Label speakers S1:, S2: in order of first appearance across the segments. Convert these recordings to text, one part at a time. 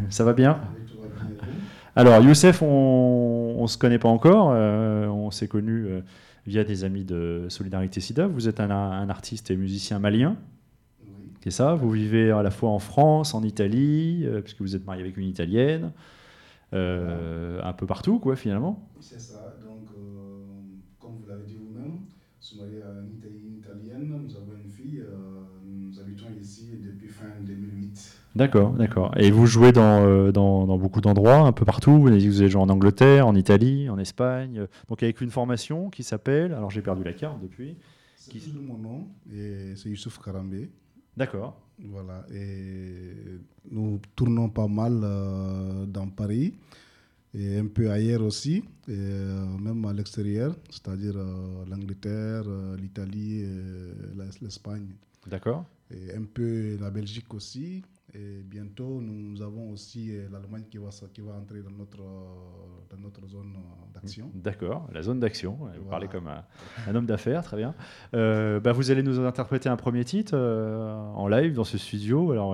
S1: Ça va bien?
S2: Oui, tout va bien, et vous?
S1: Alors, Youssef, on ne se connaît pas encore. On s'est connus via des amis de Solidarité SIDA. Vous êtes un artiste et musicien malien,
S2: Oui,
S1: c'est ça?
S2: tout à
S1: Vous
S2: fait.
S1: vivez à la fois en France, en Italie, puisque vous êtes marié avec une Italienne,
S2: Voilà,
S1: un peu partout, quoi, finalement.
S2: c'est ça. Donc, comme vous l'avez dit vous-même, je suis marié à une Italienne, nous avons une fille, nous habitons ici depuis fin 2008.
S1: D'accord, d'accord. Et vous jouez dans beaucoup d'endroits, un peu partout. Vous avez dit que vous avez joué en Angleterre, en Italie, en Espagne. Donc, avec une formation qui s'appelle. Alors, j'ai perdu la carte depuis.
S2: C'est
S1: Qui...
S2: toujours mon nom, et c'est Youssouf Karambé.
S1: D'accord,
S2: Voilà, et nous tournons pas mal dans Paris et un peu ailleurs aussi, et même à l'extérieur, c'est-à-dire l'Angleterre, l'Italie, l'Espagne.
S1: d'accord.
S2: Et un peu la Belgique aussi. Et bientôt, nous avons aussi l'Allemagne qui va entrer dans notre zone d'action.
S1: D'accord, la zone d'action. Vous parlez
S2: Voilà.
S1: comme un homme d'affaires, très bien. Vous allez nous interpréter un premier titre en live dans ce studio. Alors,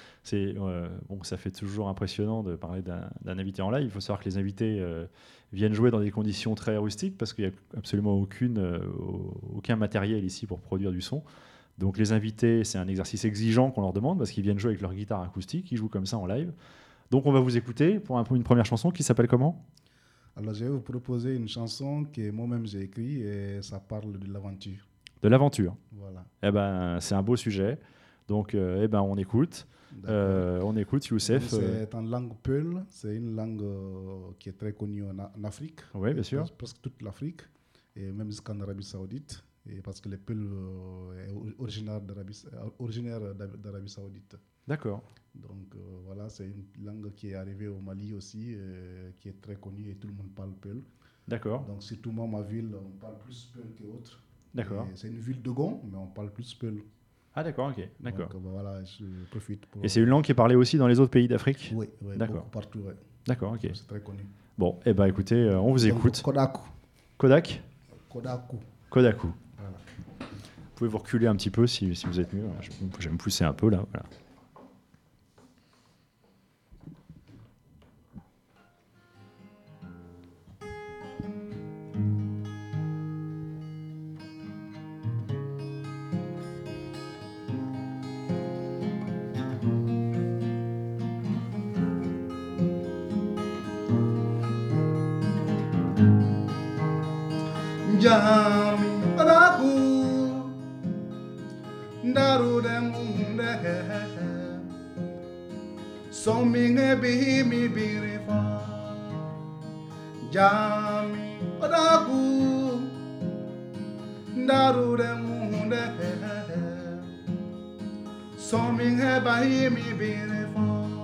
S1: bon, ça fait toujours impressionnant de parler d'un invité en live. Il faut savoir que les invités viennent jouer dans des conditions très rustiques parce qu'il n'y a absolument aucun matériel ici pour produire du son. Donc les invités, c'est un exercice exigeant qu'on leur demande parce qu'ils viennent jouer avec leur guitare acoustique, ils jouent comme ça en live. Donc on va vous écouter pour une première chanson qui s'appelle comment?
S2: Alors, je vais vous proposer une chanson que moi-même j'ai écrite et ça parle de l'aventure.
S1: De l'aventure.
S2: Voilà.
S1: Eh ben, c'est un beau sujet. Donc, on écoute.
S2: D'accord.
S1: On écoute
S2: Donc,
S1: Youssef.
S2: c'est en langue Peul. C'est une langue qui est très connue en Afrique,
S1: Oui, bien
S2: et
S1: sûr.
S2: presque toute l'Afrique, et même jusqu'en Arabie Saoudite. Et parce que les Peul est originaire d'Arabie Saoudite.
S1: D'accord.
S2: Donc voilà, c'est une langue qui est arrivée au Mali aussi, qui est très connue et tout le monde parle Peul.
S1: D'accord.
S2: Donc surtout moi, ma ville, on parle plus Peul qu'autre.
S1: D'accord.
S2: Et c'est une ville de Gon, mais on parle plus Peul.
S1: Ah, d'accord, ok. D'accord.
S2: Donc voilà, je profite pour...
S1: Et c'est une langue qui est parlée aussi dans les autres pays d'Afrique?
S2: Oui, oui,
S1: D'accord.
S2: beaucoup partout, ouais.
S1: D'accord, ok.
S2: Donc, c'est très connu.
S1: Bon, écoutez, on vous
S2: Donc
S1: écoute.
S2: Kodaku.
S1: Kodak?
S2: Kodaku.
S1: Kodaku.
S2: Voilà.
S1: Vous pouvez vous reculer un petit peu si vous êtes mieux. Je vais me pousser un peu là. Voilà.
S2: Jami Kodaku. Daru de munde. So minge bihi mi birifa. Jami Kodaku. Daru de munde. So minge bihi mi birifa.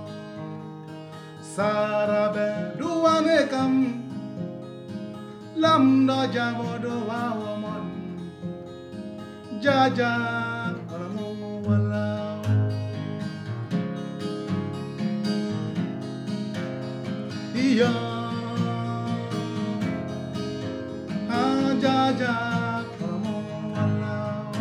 S2: Sarabe duane kam. Lam no jamodo wa wamon. Jaja alamu wala. Iya jaja alamu wala.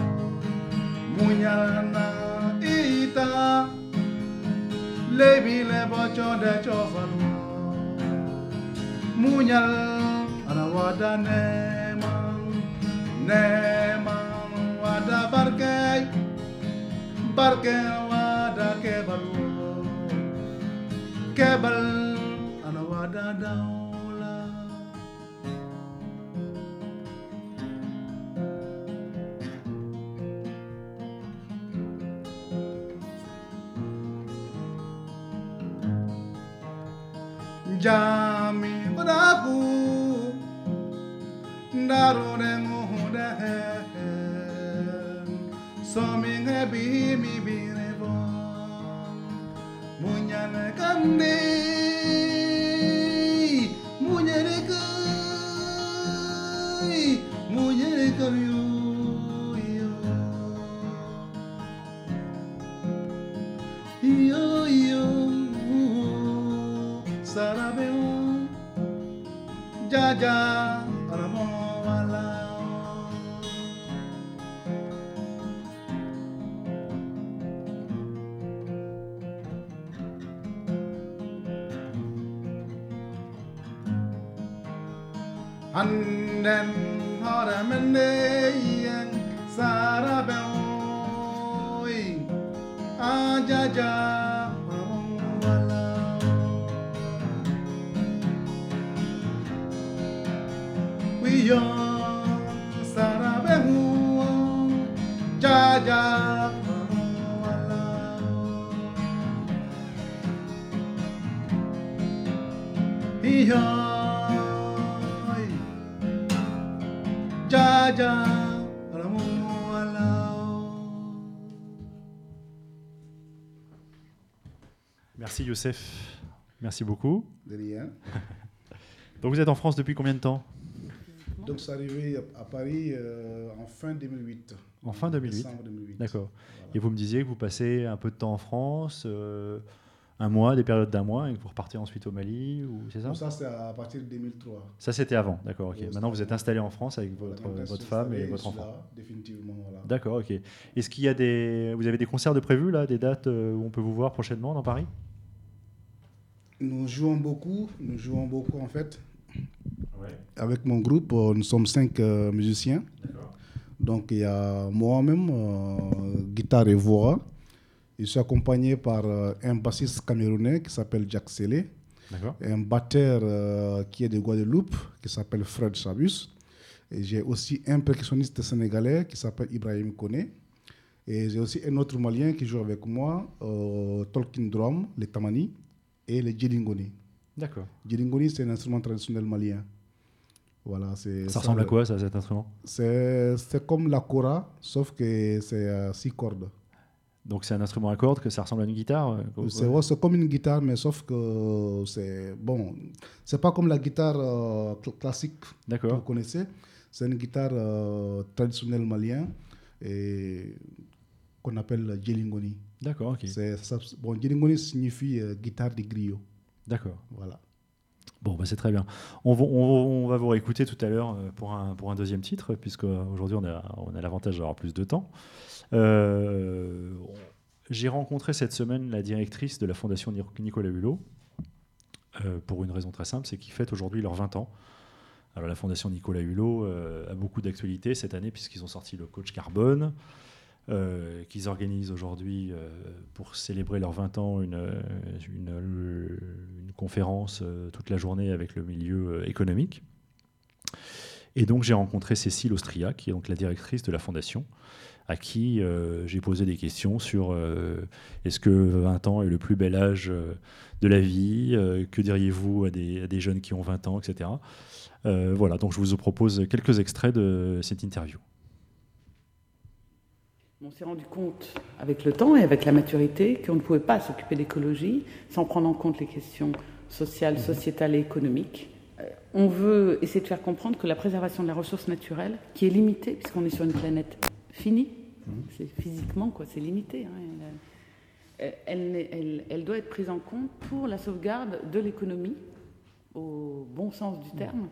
S2: Munyana ita lebi lebo chode chofalo. Munyal anawada nemang wada barke wada kebal anawada daula. Jami Kodaku. Daru de mude. So minge bihi mi birevo. Munyane kandi. Munyane kai. Munyane kamyo. Yo yo. Sarabeo. Jaja. Aramo wala. Anden horamene sarabeoi ajaja wala wiyo sarabehu jaja wala hiyo jaja wala.
S1: Merci Youssef, merci beaucoup.
S2: De rien.
S1: Donc vous êtes en France depuis combien de temps?
S2: Donc, c'est arrivé à Paris en fin 2008.
S1: En fin 2008.
S2: Décembre 2008.
S1: D'accord.
S2: Voilà.
S1: Et vous me disiez que vous passez un peu de temps en France, un mois, des périodes d'un mois, et que vous repartez ensuite au Mali, ou c'est ça?
S2: Donc ça, c'est à partir de 2003.
S1: Ça, c'était avant, d'accord, ok.
S2: Oui,
S1: Maintenant, vous êtes installé en France avec
S2: Voilà,
S1: votre,
S2: on reste
S1: votre femme et
S2: installé,
S1: votre enfant.
S2: là, définitivement, voilà.
S1: D'accord, ok. Est-ce qu'il y a vous avez des concerts de prévus, là, des dates où on peut vous voir prochainement dans Paris?
S2: Nous jouons beaucoup en fait.
S1: Ouais.
S2: Avec mon groupe, nous sommes 5 musiciens.
S1: D'accord.
S2: Donc il y a moi-même, guitare et voix. Je suis accompagné par un bassiste camerounais qui s'appelle Jack Sele,
S1: D'accord.
S2: un batteur qui est de Guadeloupe qui s'appelle Fred Chabus. Et j'ai aussi un percussionniste sénégalais qui s'appelle Ibrahim Kone. Et j'ai aussi un autre malien qui joue avec moi, Tolkien Drum, les tamani et les djilingoni.
S1: D'accord.
S2: Djilingoni, c'est un instrument traditionnel malien. Voilà,
S1: Ça ressemble à quoi, ça, cet instrument?
S2: C'est comme la kora, sauf que c'est 6 cordes.
S1: Donc c'est un instrument à cordes, que ça ressemble à une guitare?
S2: C'est comme une guitare, mais sauf que c'est bon. C'est pas comme la guitare classique que vous connaissez. C'est une guitare traditionnelle malienne et qu'on appelle djilingoni.
S1: D'accord, ok.
S2: Bon, djilingoni signifie guitare de griot.
S1: D'accord.
S2: Voilà.
S1: Bon, bah c'est très bien. On va vous réécouter tout à l'heure pour un deuxième titre, puisque aujourd'hui on a l'avantage d'avoir plus de temps. J'ai rencontré cette semaine la directrice de la Fondation Nicolas Hulot, pour une raison très simple, c'est qu'ils fêtent aujourd'hui leurs 20 ans. Alors la Fondation Nicolas Hulot a beaucoup d'actualités cette année, puisqu'ils ont sorti le coach carbone, qu'ils organisent aujourd'hui pour célébrer leurs 20 ans une conférence toute la journée avec le milieu économique. Et donc j'ai rencontré Cécile Austria, qui est donc la directrice de la Fondation, à qui j'ai posé des questions sur est-ce que 20 ans est le plus bel âge de la vie, que diriez-vous à des jeunes qui ont 20 ans, etc. Voilà, donc je vous propose quelques extraits de cette interview.
S3: On s'est rendu compte avec le temps et avec la maturité qu'on ne pouvait pas s'occuper d'écologie sans prendre en compte les questions sociales, sociétales et économiques. On veut essayer de faire comprendre que la préservation de la ressource naturelle, qui est limitée, puisqu'on est sur une planète finie, c'est physiquement, quoi, c'est limité, hein, elle doit être prise en compte pour la sauvegarde de l'économie, au bon sens du terme,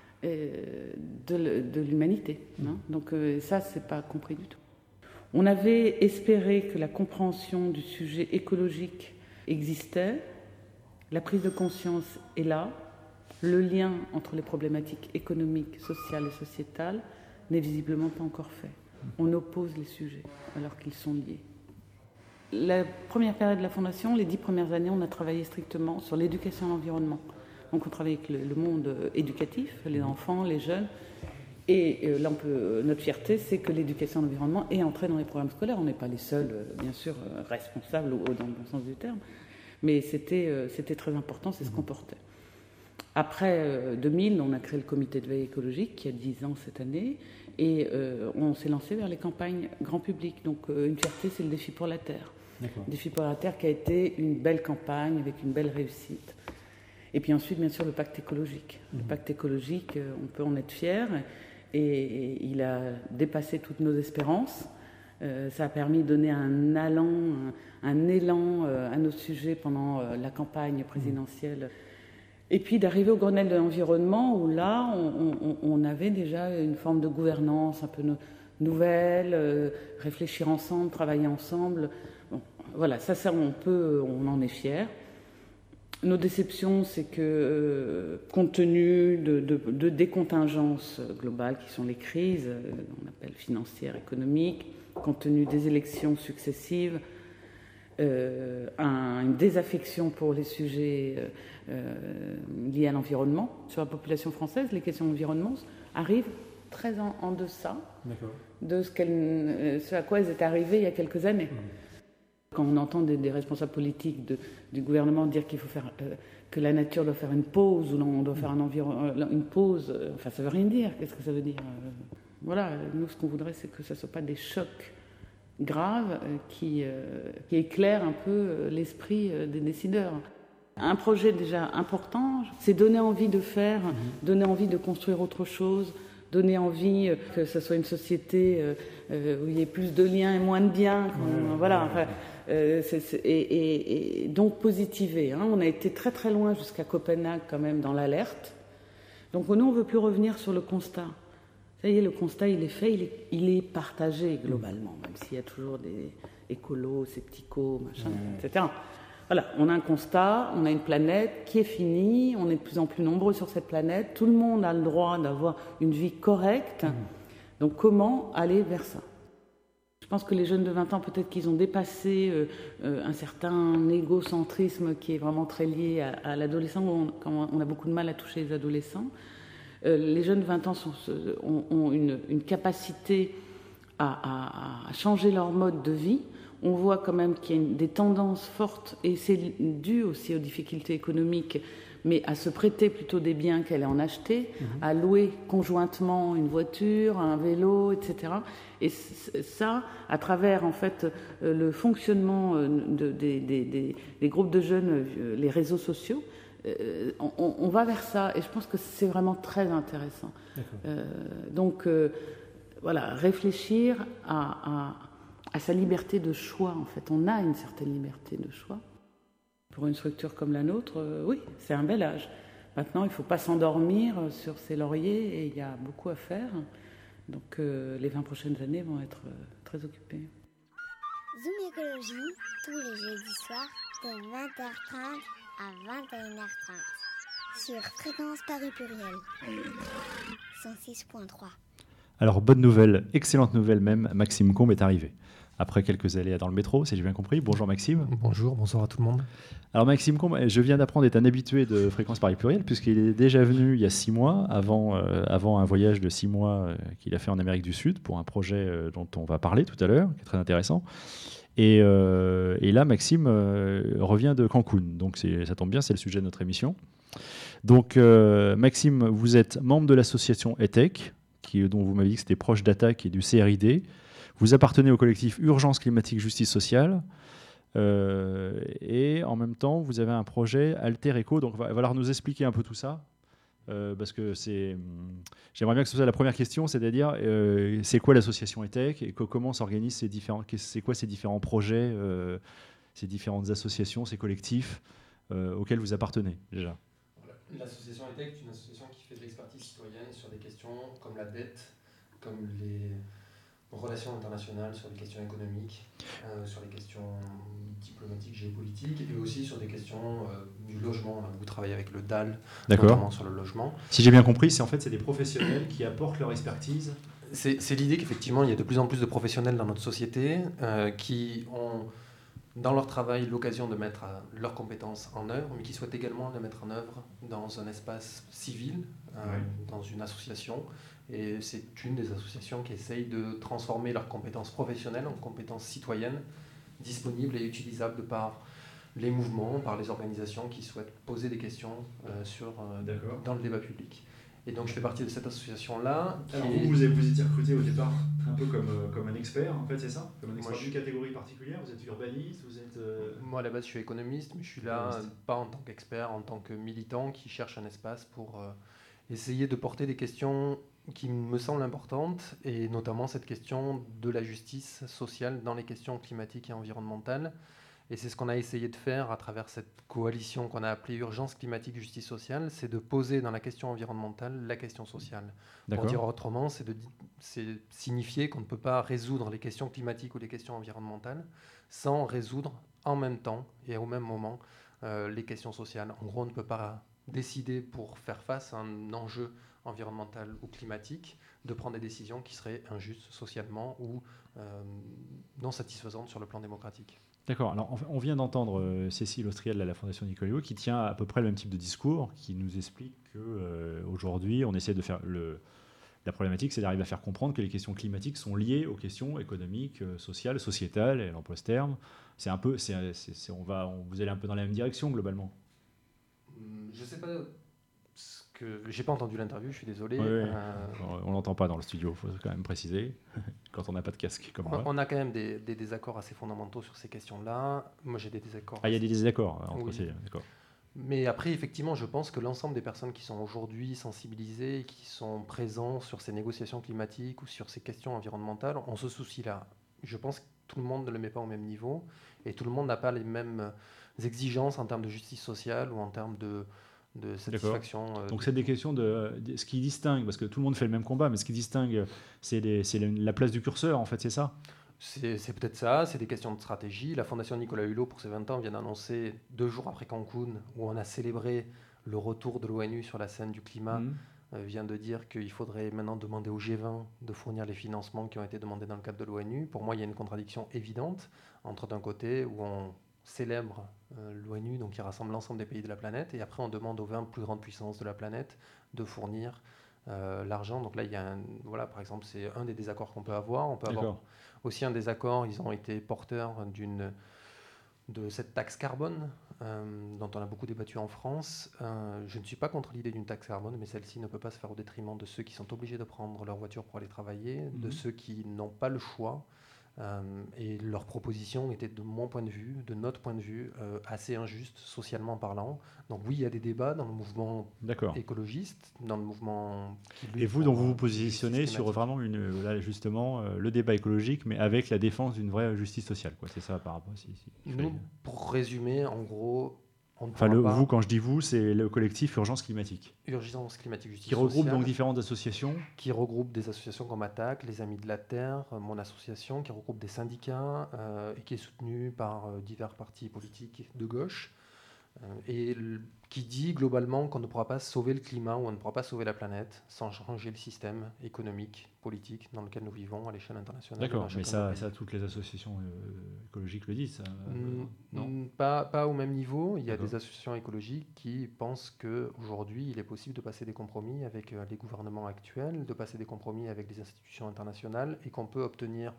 S3: de l'humanité. Hein. Donc ça, c'est pas compris du tout. On avait espéré que la compréhension du sujet écologique existait, la prise de conscience est là, le lien entre les problématiques économiques, sociales et sociétales n'est visiblement pas encore fait. On oppose les sujets alors qu'ils sont liés. La première période de la Fondation, les 10 premières années, on a travaillé strictement sur l'éducation à l'environnement. Donc on travaille avec le monde éducatif, les enfants, les jeunes. Et là, notre fierté, c'est que l'éducation à l'environnement est entrée dans les programmes scolaires. On n'est pas les seuls, bien sûr, responsables dans le bon sens du terme. Mais c'était très important, c'est ce qu'on portait. Après 2000, on a créé le comité de veille écologique qui a 10 ans cette année et on s'est lancé vers les campagnes grand public. Donc une fierté, c'est le défi pour la Terre.
S1: D'accord.
S3: Le défi pour la Terre qui a été une belle campagne avec une belle réussite. Et puis ensuite, bien sûr, le pacte écologique. Le pacte écologique, on peut en être fier et il a dépassé toutes nos espérances. Ça a permis de donner un élan à nos sujets pendant la campagne présidentielle. Et puis d'arriver au Grenelle de l'environnement où là, on avait déjà une forme de gouvernance un peu nouvelle, réfléchir ensemble, travailler ensemble. Bon, voilà, ça on en est fiers. Nos déceptions, c'est que, compte tenu des contingences globales qui sont les crises, on appelle financières, économiques, compte tenu des élections successives, une désaffection pour les sujets liés à l'environnement. Sur la population française, les questions d'environnement arrivent très en deçà de ce à quoi elles étaient arrivées il y a quelques années. Quand on entend des responsables politiques du gouvernement dire qu'il faut faire, que la nature doit faire une pause, ou on doit faire une pause, enfin ça veut rien dire. Qu'est-ce que ça veut dire Voilà, nous ce qu'on voudrait, c'est que ça ne soit pas des chocs graves qui éclairent un peu l'esprit des décideurs. Un projet déjà important, c'est donner envie de faire, donner envie de construire autre chose, donner envie que ce soit une société où il y ait plus de liens et moins de biens. Voilà. Enfin, et donc positiver. On a été très très loin jusqu'à Copenhague quand même dans l'alerte. Donc nous, on ne veut plus revenir sur le constat. Ça y est, le constat, il est fait, il est partagé globalement, même s'il y a toujours des écolos, scepticos, machin, etc. Voilà, on a un constat, on a une planète qui est finie, on est de plus en plus nombreux sur cette planète, tout le monde a le droit d'avoir une vie correcte. Donc comment aller vers ça ? Je pense que les jeunes de 20 ans, peut-être qu'ils ont dépassé un certain égocentrisme qui est vraiment très lié à l'adolescent, quand on a beaucoup de mal à toucher les adolescents. Les jeunes de 20 ans ont une capacité à changer leur mode de vie. On voit quand même qu'il y a des tendances fortes, et c'est dû aussi aux difficultés économiques, mais à se prêter plutôt des biens qu'elle en acheter, à louer conjointement une voiture, un vélo, etc. Et ça, à travers en fait le fonctionnement des groupes de jeunes, les réseaux sociaux, on va vers ça, et je pense que c'est vraiment très intéressant. Donc voilà, réfléchir à sa liberté de choix, en fait. On a une certaine liberté de choix. Pour une structure comme la nôtre, oui, c'est un bel âge. Maintenant, il ne faut pas s'endormir sur ses lauriers, et il y a beaucoup à faire. Donc les 20 prochaines années vont être très occupées.
S4: Zoom Écologie, tous les jeudis soirs, de 20h30 à 21h30. Sur Fréquence Paris Pluriel, 106.3.
S1: Alors, bonne nouvelle, excellente nouvelle même, Maxime Combe est arrivé. Après quelques aléas dans le métro, si j'ai bien compris. Bonjour Maxime.
S5: Bonjour, bonsoir à tout le monde.
S1: Alors Maxime Combe, je viens d'apprendre est un habitué de Fréquence Paris Pluriel, puisqu'il est déjà venu il y a 6 mois, avant un voyage de 6 mois qu'il a fait en Amérique du Sud, pour un projet dont on va parler tout à l'heure, qui est très intéressant. Et là, Maxime revient de Cancun, donc ça tombe bien, c'est le sujet de notre émission. Donc Maxime, vous êtes membre de l'association ETEC, dont vous m'avez dit que c'était proche d'Attaque et du CRID. Vous appartenez au collectif Urgence climatique justice sociale, et en même temps vous avez un projet Alter Eco. Donc il va falloir nous expliquer un peu tout ça, parce que j'aimerais bien que ce soit la première question, c'est-à-dire c'est quoi l'association ETEC et comment s'organisent c'est quoi ces différents projets, ces différentes associations, ces collectifs auxquels vous appartenez déjà.
S5: L'association ETEC est une association qui fait de l'expertise citoyenne sur des questions comme la dette, comme les relations internationales, sur les questions économiques, sur les questions diplomatiques, géopolitiques, et aussi sur des questions du logement. On a beaucoup travaillé avec le DAL, notamment sur le logement.
S1: Si j'ai bien compris, c'est des professionnels qui apportent leur expertise.
S5: C'est l'idée qu'effectivement, il y a de plus en plus de professionnels dans notre société qui ont, dans leur travail, l'occasion de mettre leurs compétences en œuvre, mais qui souhaitent également les mettre en œuvre dans un espace civil, dans une association. Et c'est une des associations qui essaye de transformer leurs compétences professionnelles en compétences citoyennes, disponibles et utilisables par les mouvements, par les organisations qui souhaitent poser des questions dans le débat public. Et donc je fais partie de cette association-là.
S1: Alors vous étiez recruté au départ un peu comme un expert, en fait, c'est ça? Comme un expert d'une catégorie particulière? Vous êtes urbaniste, vous êtes...
S5: Moi à la base je suis économiste, mais je suis là pas en tant qu'expert, en tant que militant qui cherche un espace pour essayer de porter des questions qui me semblent importantes, et notamment cette question de la justice sociale dans les questions climatiques et environnementales. Et c'est ce qu'on a essayé de faire à travers cette coalition qu'on a appelée Urgence climatique justice sociale, c'est de poser dans la question environnementale la question sociale. Pour dire autrement, c'est signifier qu'on ne peut pas résoudre les questions climatiques ou les questions environnementales sans résoudre en même temps et au même moment les questions sociales. En gros, on ne peut pas décider pour faire face à un enjeu environnemental ou climatique de prendre des décisions qui seraient injustes socialement ou non satisfaisantes sur le plan démocratique.
S1: D'accord. Alors, on vient d'entendre Cécile Austriel à la Fondation Nicolas Hulot qui tient à peu près le même type de discours, qui nous explique qu'aujourd'hui, on essaie de faire la problématique, c'est d'arriver à faire comprendre que les questions climatiques sont liées aux questions économiques, sociales, sociétales, et elle emploie ce terme. C'est un peu, vous allez un peu dans la même direction globalement.
S5: Je sais pas j'ai pas entendu l'interview, je suis désolé.
S1: On l'entend pas dans le studio, faut quand même préciser, quand on n'a pas de casque comme moi.
S5: On a quand même des désaccords assez fondamentaux sur ces questions-là. Moi, j'ai des désaccords.
S1: Il y a des désaccords entre ces d'accord.
S5: Mais après, effectivement, je pense que l'ensemble des personnes qui sont aujourd'hui sensibilisées, qui sont présentes sur ces négociations climatiques ou sur ces questions environnementales, ont ce souci-là. Je pense que tout le monde ne le met pas au même niveau et tout le monde n'a pas les mêmes exigences en termes de justice sociale ou en termes de satisfaction.
S1: Donc c'est des questions de ce qui distingue, parce que tout le monde fait le même combat, mais ce qui distingue, c'est la place du curseur, en fait, c'est ça.
S5: C'est peut-être ça, c'est des questions de stratégie. La Fondation Nicolas Hulot, pour ses 20 ans, vient d'annoncer 2 jours après Cancun, où on a célébré le retour de l'ONU sur la scène du climat, vient de dire qu'il faudrait maintenant demander au G20 de fournir les financements qui ont été demandés dans le cadre de l'ONU. Pour moi, il y a une contradiction évidente entre d'un côté où on célèbre l'ONU, donc qui rassemble l'ensemble des pays de la planète, et après on demande aux 20 plus grandes puissances de la planète de fournir l'argent. Donc là, il y a par exemple, c'est un des désaccords qu'on peut avoir. On peut avoir aussi un désaccord, ils ont été porteurs de cette taxe carbone dont on a beaucoup débattu en France. Je ne suis pas contre l'idée d'une taxe carbone, mais celle-ci ne peut pas se faire au détriment de ceux qui sont obligés de prendre leur voiture pour aller travailler, de ceux qui n'ont pas le choix. Et leur proposition était, de mon point de vue, de notre point de vue, assez injuste socialement parlant. Donc oui, il y a des débats dans le mouvement écologiste, dans le mouvement...
S1: Et vous, donc vous vous positionnez sur vraiment là, justement le débat écologique, mais avec la défense d'une vraie justice sociale, quoi. C'est ça par rapport
S5: Nous, pour résumer, en gros...
S1: vous, quand je dis vous, c'est le collectif Urgence Climatique.
S5: Urgence Climatique Justice
S1: Qui regroupe
S5: sociale,
S1: donc différentes associations.
S5: Qui regroupe des associations comme ATTAC, les Amis de la Terre, mon association, qui regroupe des syndicats et qui est soutenue par divers partis politiques de gauche. Et qui dit globalement qu'on ne pourra pas sauver le climat ou on ne pourra pas sauver la planète sans changer le système économique, politique dans lequel nous vivons à l'échelle internationale.
S1: D'accord, mais ça, toutes les associations écologiques le disent.
S5: Non, pas au même niveau. Il y a des associations écologiques qui pensent qu'aujourd'hui, il est possible de passer des compromis avec les gouvernements actuels, de passer des compromis avec les institutions internationales et qu'on peut obtenir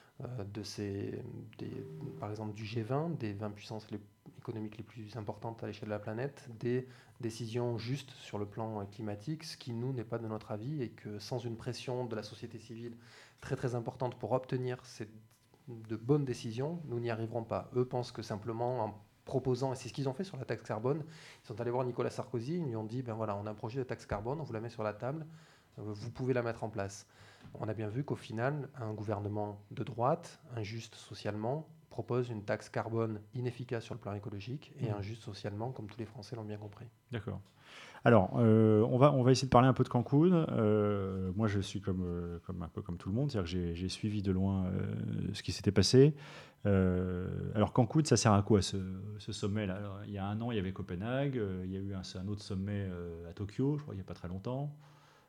S5: par exemple du G20, des 20 puissances économiques les plus importantes à l'échelle de la planète, des décisions justes sur le plan climatique, ce qui, nous, n'est pas de notre avis, et que sans une pression de la société civile très très importante pour obtenir de bonnes décisions, nous n'y arriverons pas. Eux pensent que simplement en proposant, et c'est ce qu'ils ont fait sur la taxe carbone, ils sont allés voir Nicolas Sarkozy, ils lui ont dit, on a un projet de taxe carbone, on vous la met sur la table, vous pouvez la mettre en place. On a bien vu qu'au final, un gouvernement de droite, injuste socialement, propose une taxe carbone inefficace sur le plan écologique et injuste socialement, comme tous les Français l'ont bien compris.
S1: D'accord. Alors, on va essayer de parler un peu de Cancun. Moi, je suis un peu comme tout le monde, c'est-à-dire que j'ai suivi de loin ce qui s'était passé. Alors, Cancun, ça sert à quoi ce sommet-là? Alors, il y a un an, il y avait Copenhague, il y a eu un autre sommet à Tokyo, je crois, il n'y a pas très longtemps.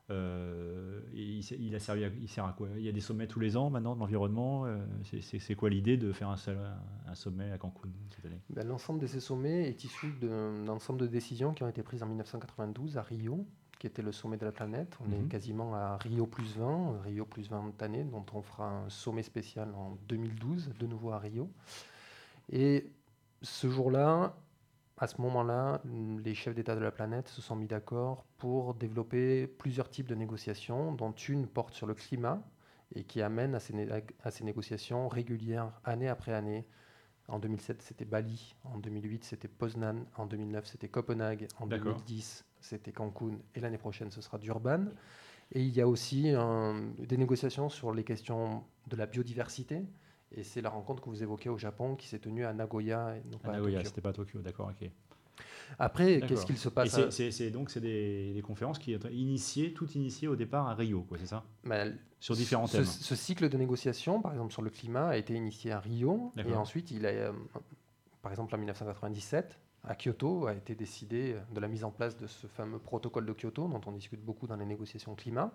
S1: Il sert à quoi? Il y a des sommets tous les ans maintenant de l'environnement. C'est quoi l'idée de faire un sommet à Cancun cette année?
S5: L'ensemble de ces sommets est issu d'un ensemble de décisions qui ont été prises en 1992 à Rio, qui était le sommet de la planète. On est quasiment à Rio plus 20 cette année, dont on fera un sommet spécial en 2012, de nouveau à Rio. Et ce jour-là, à ce moment-là, les chefs d'État de la planète se sont mis d'accord pour développer plusieurs types de négociations, dont une porte sur le climat et qui amène à ces négociations régulières, année après année. En 2007, c'était Bali. En 2008, c'était Poznan. En 2009, c'était Copenhague. En 2010, c'était Cancun. Et l'année prochaine, ce sera Durban. Et il y a aussi des négociations sur les questions de la biodiversité. Et c'est la rencontre que vous évoquez au Japon qui s'est tenue à Nagoya et non pas à Tokyo.
S1: C'était pas à Tokyo, d'accord, ok.
S5: Après, qu'est-ce qu'il se passe
S1: C'est des conférences qui sont toutes initiées au départ à Rio, quoi, c'est ça? Sur différents thèmes.
S5: Ce cycle de négociations, par exemple sur le climat, a été initié à Rio. Et ensuite, par exemple en 1997, à Kyoto a été décidé de la mise en place de ce fameux protocole de Kyoto dont on discute beaucoup dans les négociations climat.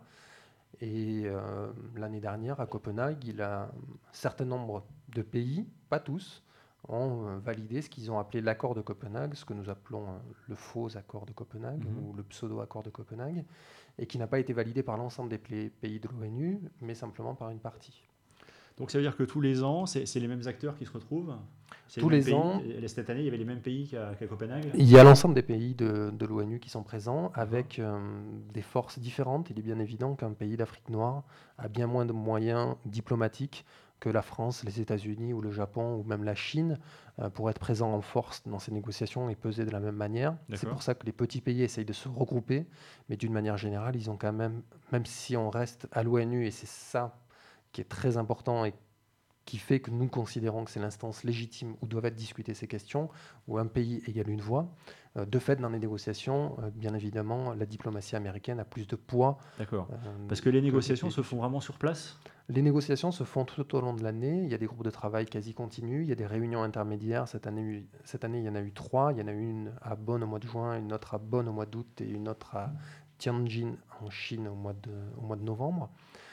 S5: Et l'année dernière, à Copenhague, un certain nombre de pays, pas tous, ont validé ce qu'ils ont appelé l'accord de Copenhague, ce que nous appelons le faux accord de Copenhague ou le pseudo-accord de Copenhague, et qui n'a pas été validé par l'ensemble des pays de l'ONU, mais simplement par une partie.
S1: Donc ça veut dire que tous les ans, c'est les mêmes acteurs qui se retrouvent?
S5: Tous les ans.
S1: Et cette année, il y avait les mêmes pays qu'à Copenhague?
S5: Il y a l'ensemble des pays de l'ONU qui sont présents, avec des forces différentes. Il est bien évident qu'un pays d'Afrique noire a bien moins de moyens diplomatiques que la France, les États-Unis ou le Japon ou même la Chine pour être présents en force dans ces négociations et peser de la même manière. C'est pour ça que les petits pays essayent de se regrouper, mais d'une manière générale, ils ont quand même si on reste à l'ONU, et c'est ça qui est très important et qui fait que nous considérons que c'est l'instance légitime où doivent être discutées ces questions, où un pays égale une voix. De fait, dans les négociations, bien évidemment, la diplomatie américaine a plus de poids.
S1: D'accord. Parce que les négociations se font vraiment sur place?
S5: Les négociations se font tout au long de l'année. Il y a des groupes de travail quasi continus. Il y a des réunions intermédiaires. Cette année, il y en a eu 3. Il y en a une à Bonn au mois de juin, une autre à Bonn au mois d'août et une autre à Tianjin en Chine au mois de novembre.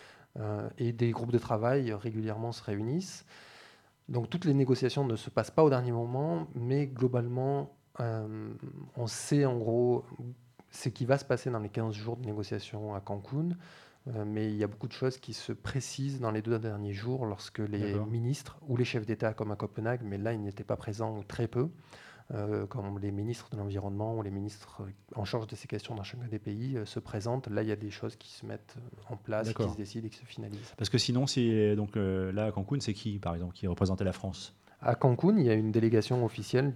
S5: Et des groupes de travail régulièrement se réunissent. Donc toutes les négociations ne se passent pas au dernier moment, mais globalement, on sait en gros ce qui va se passer dans les 15 jours de négociations à Cancun, mais il y a beaucoup de choses qui se précisent dans les 2 derniers jours lorsque les ministres ou les chefs d'État, comme à Copenhague, mais là ils n'étaient pas présents ou très peu, comme les ministres de l'environnement ou les ministres en charge de ces questions dans chacun des pays se présentent. Là, il y a des choses qui se mettent en place, qui se décident et qui se finalisent.
S1: Parce que sinon, donc, là, à Cancun, c'est qui, par exemple, qui représentait la France?
S5: À Cancun, il y a une délégation officielle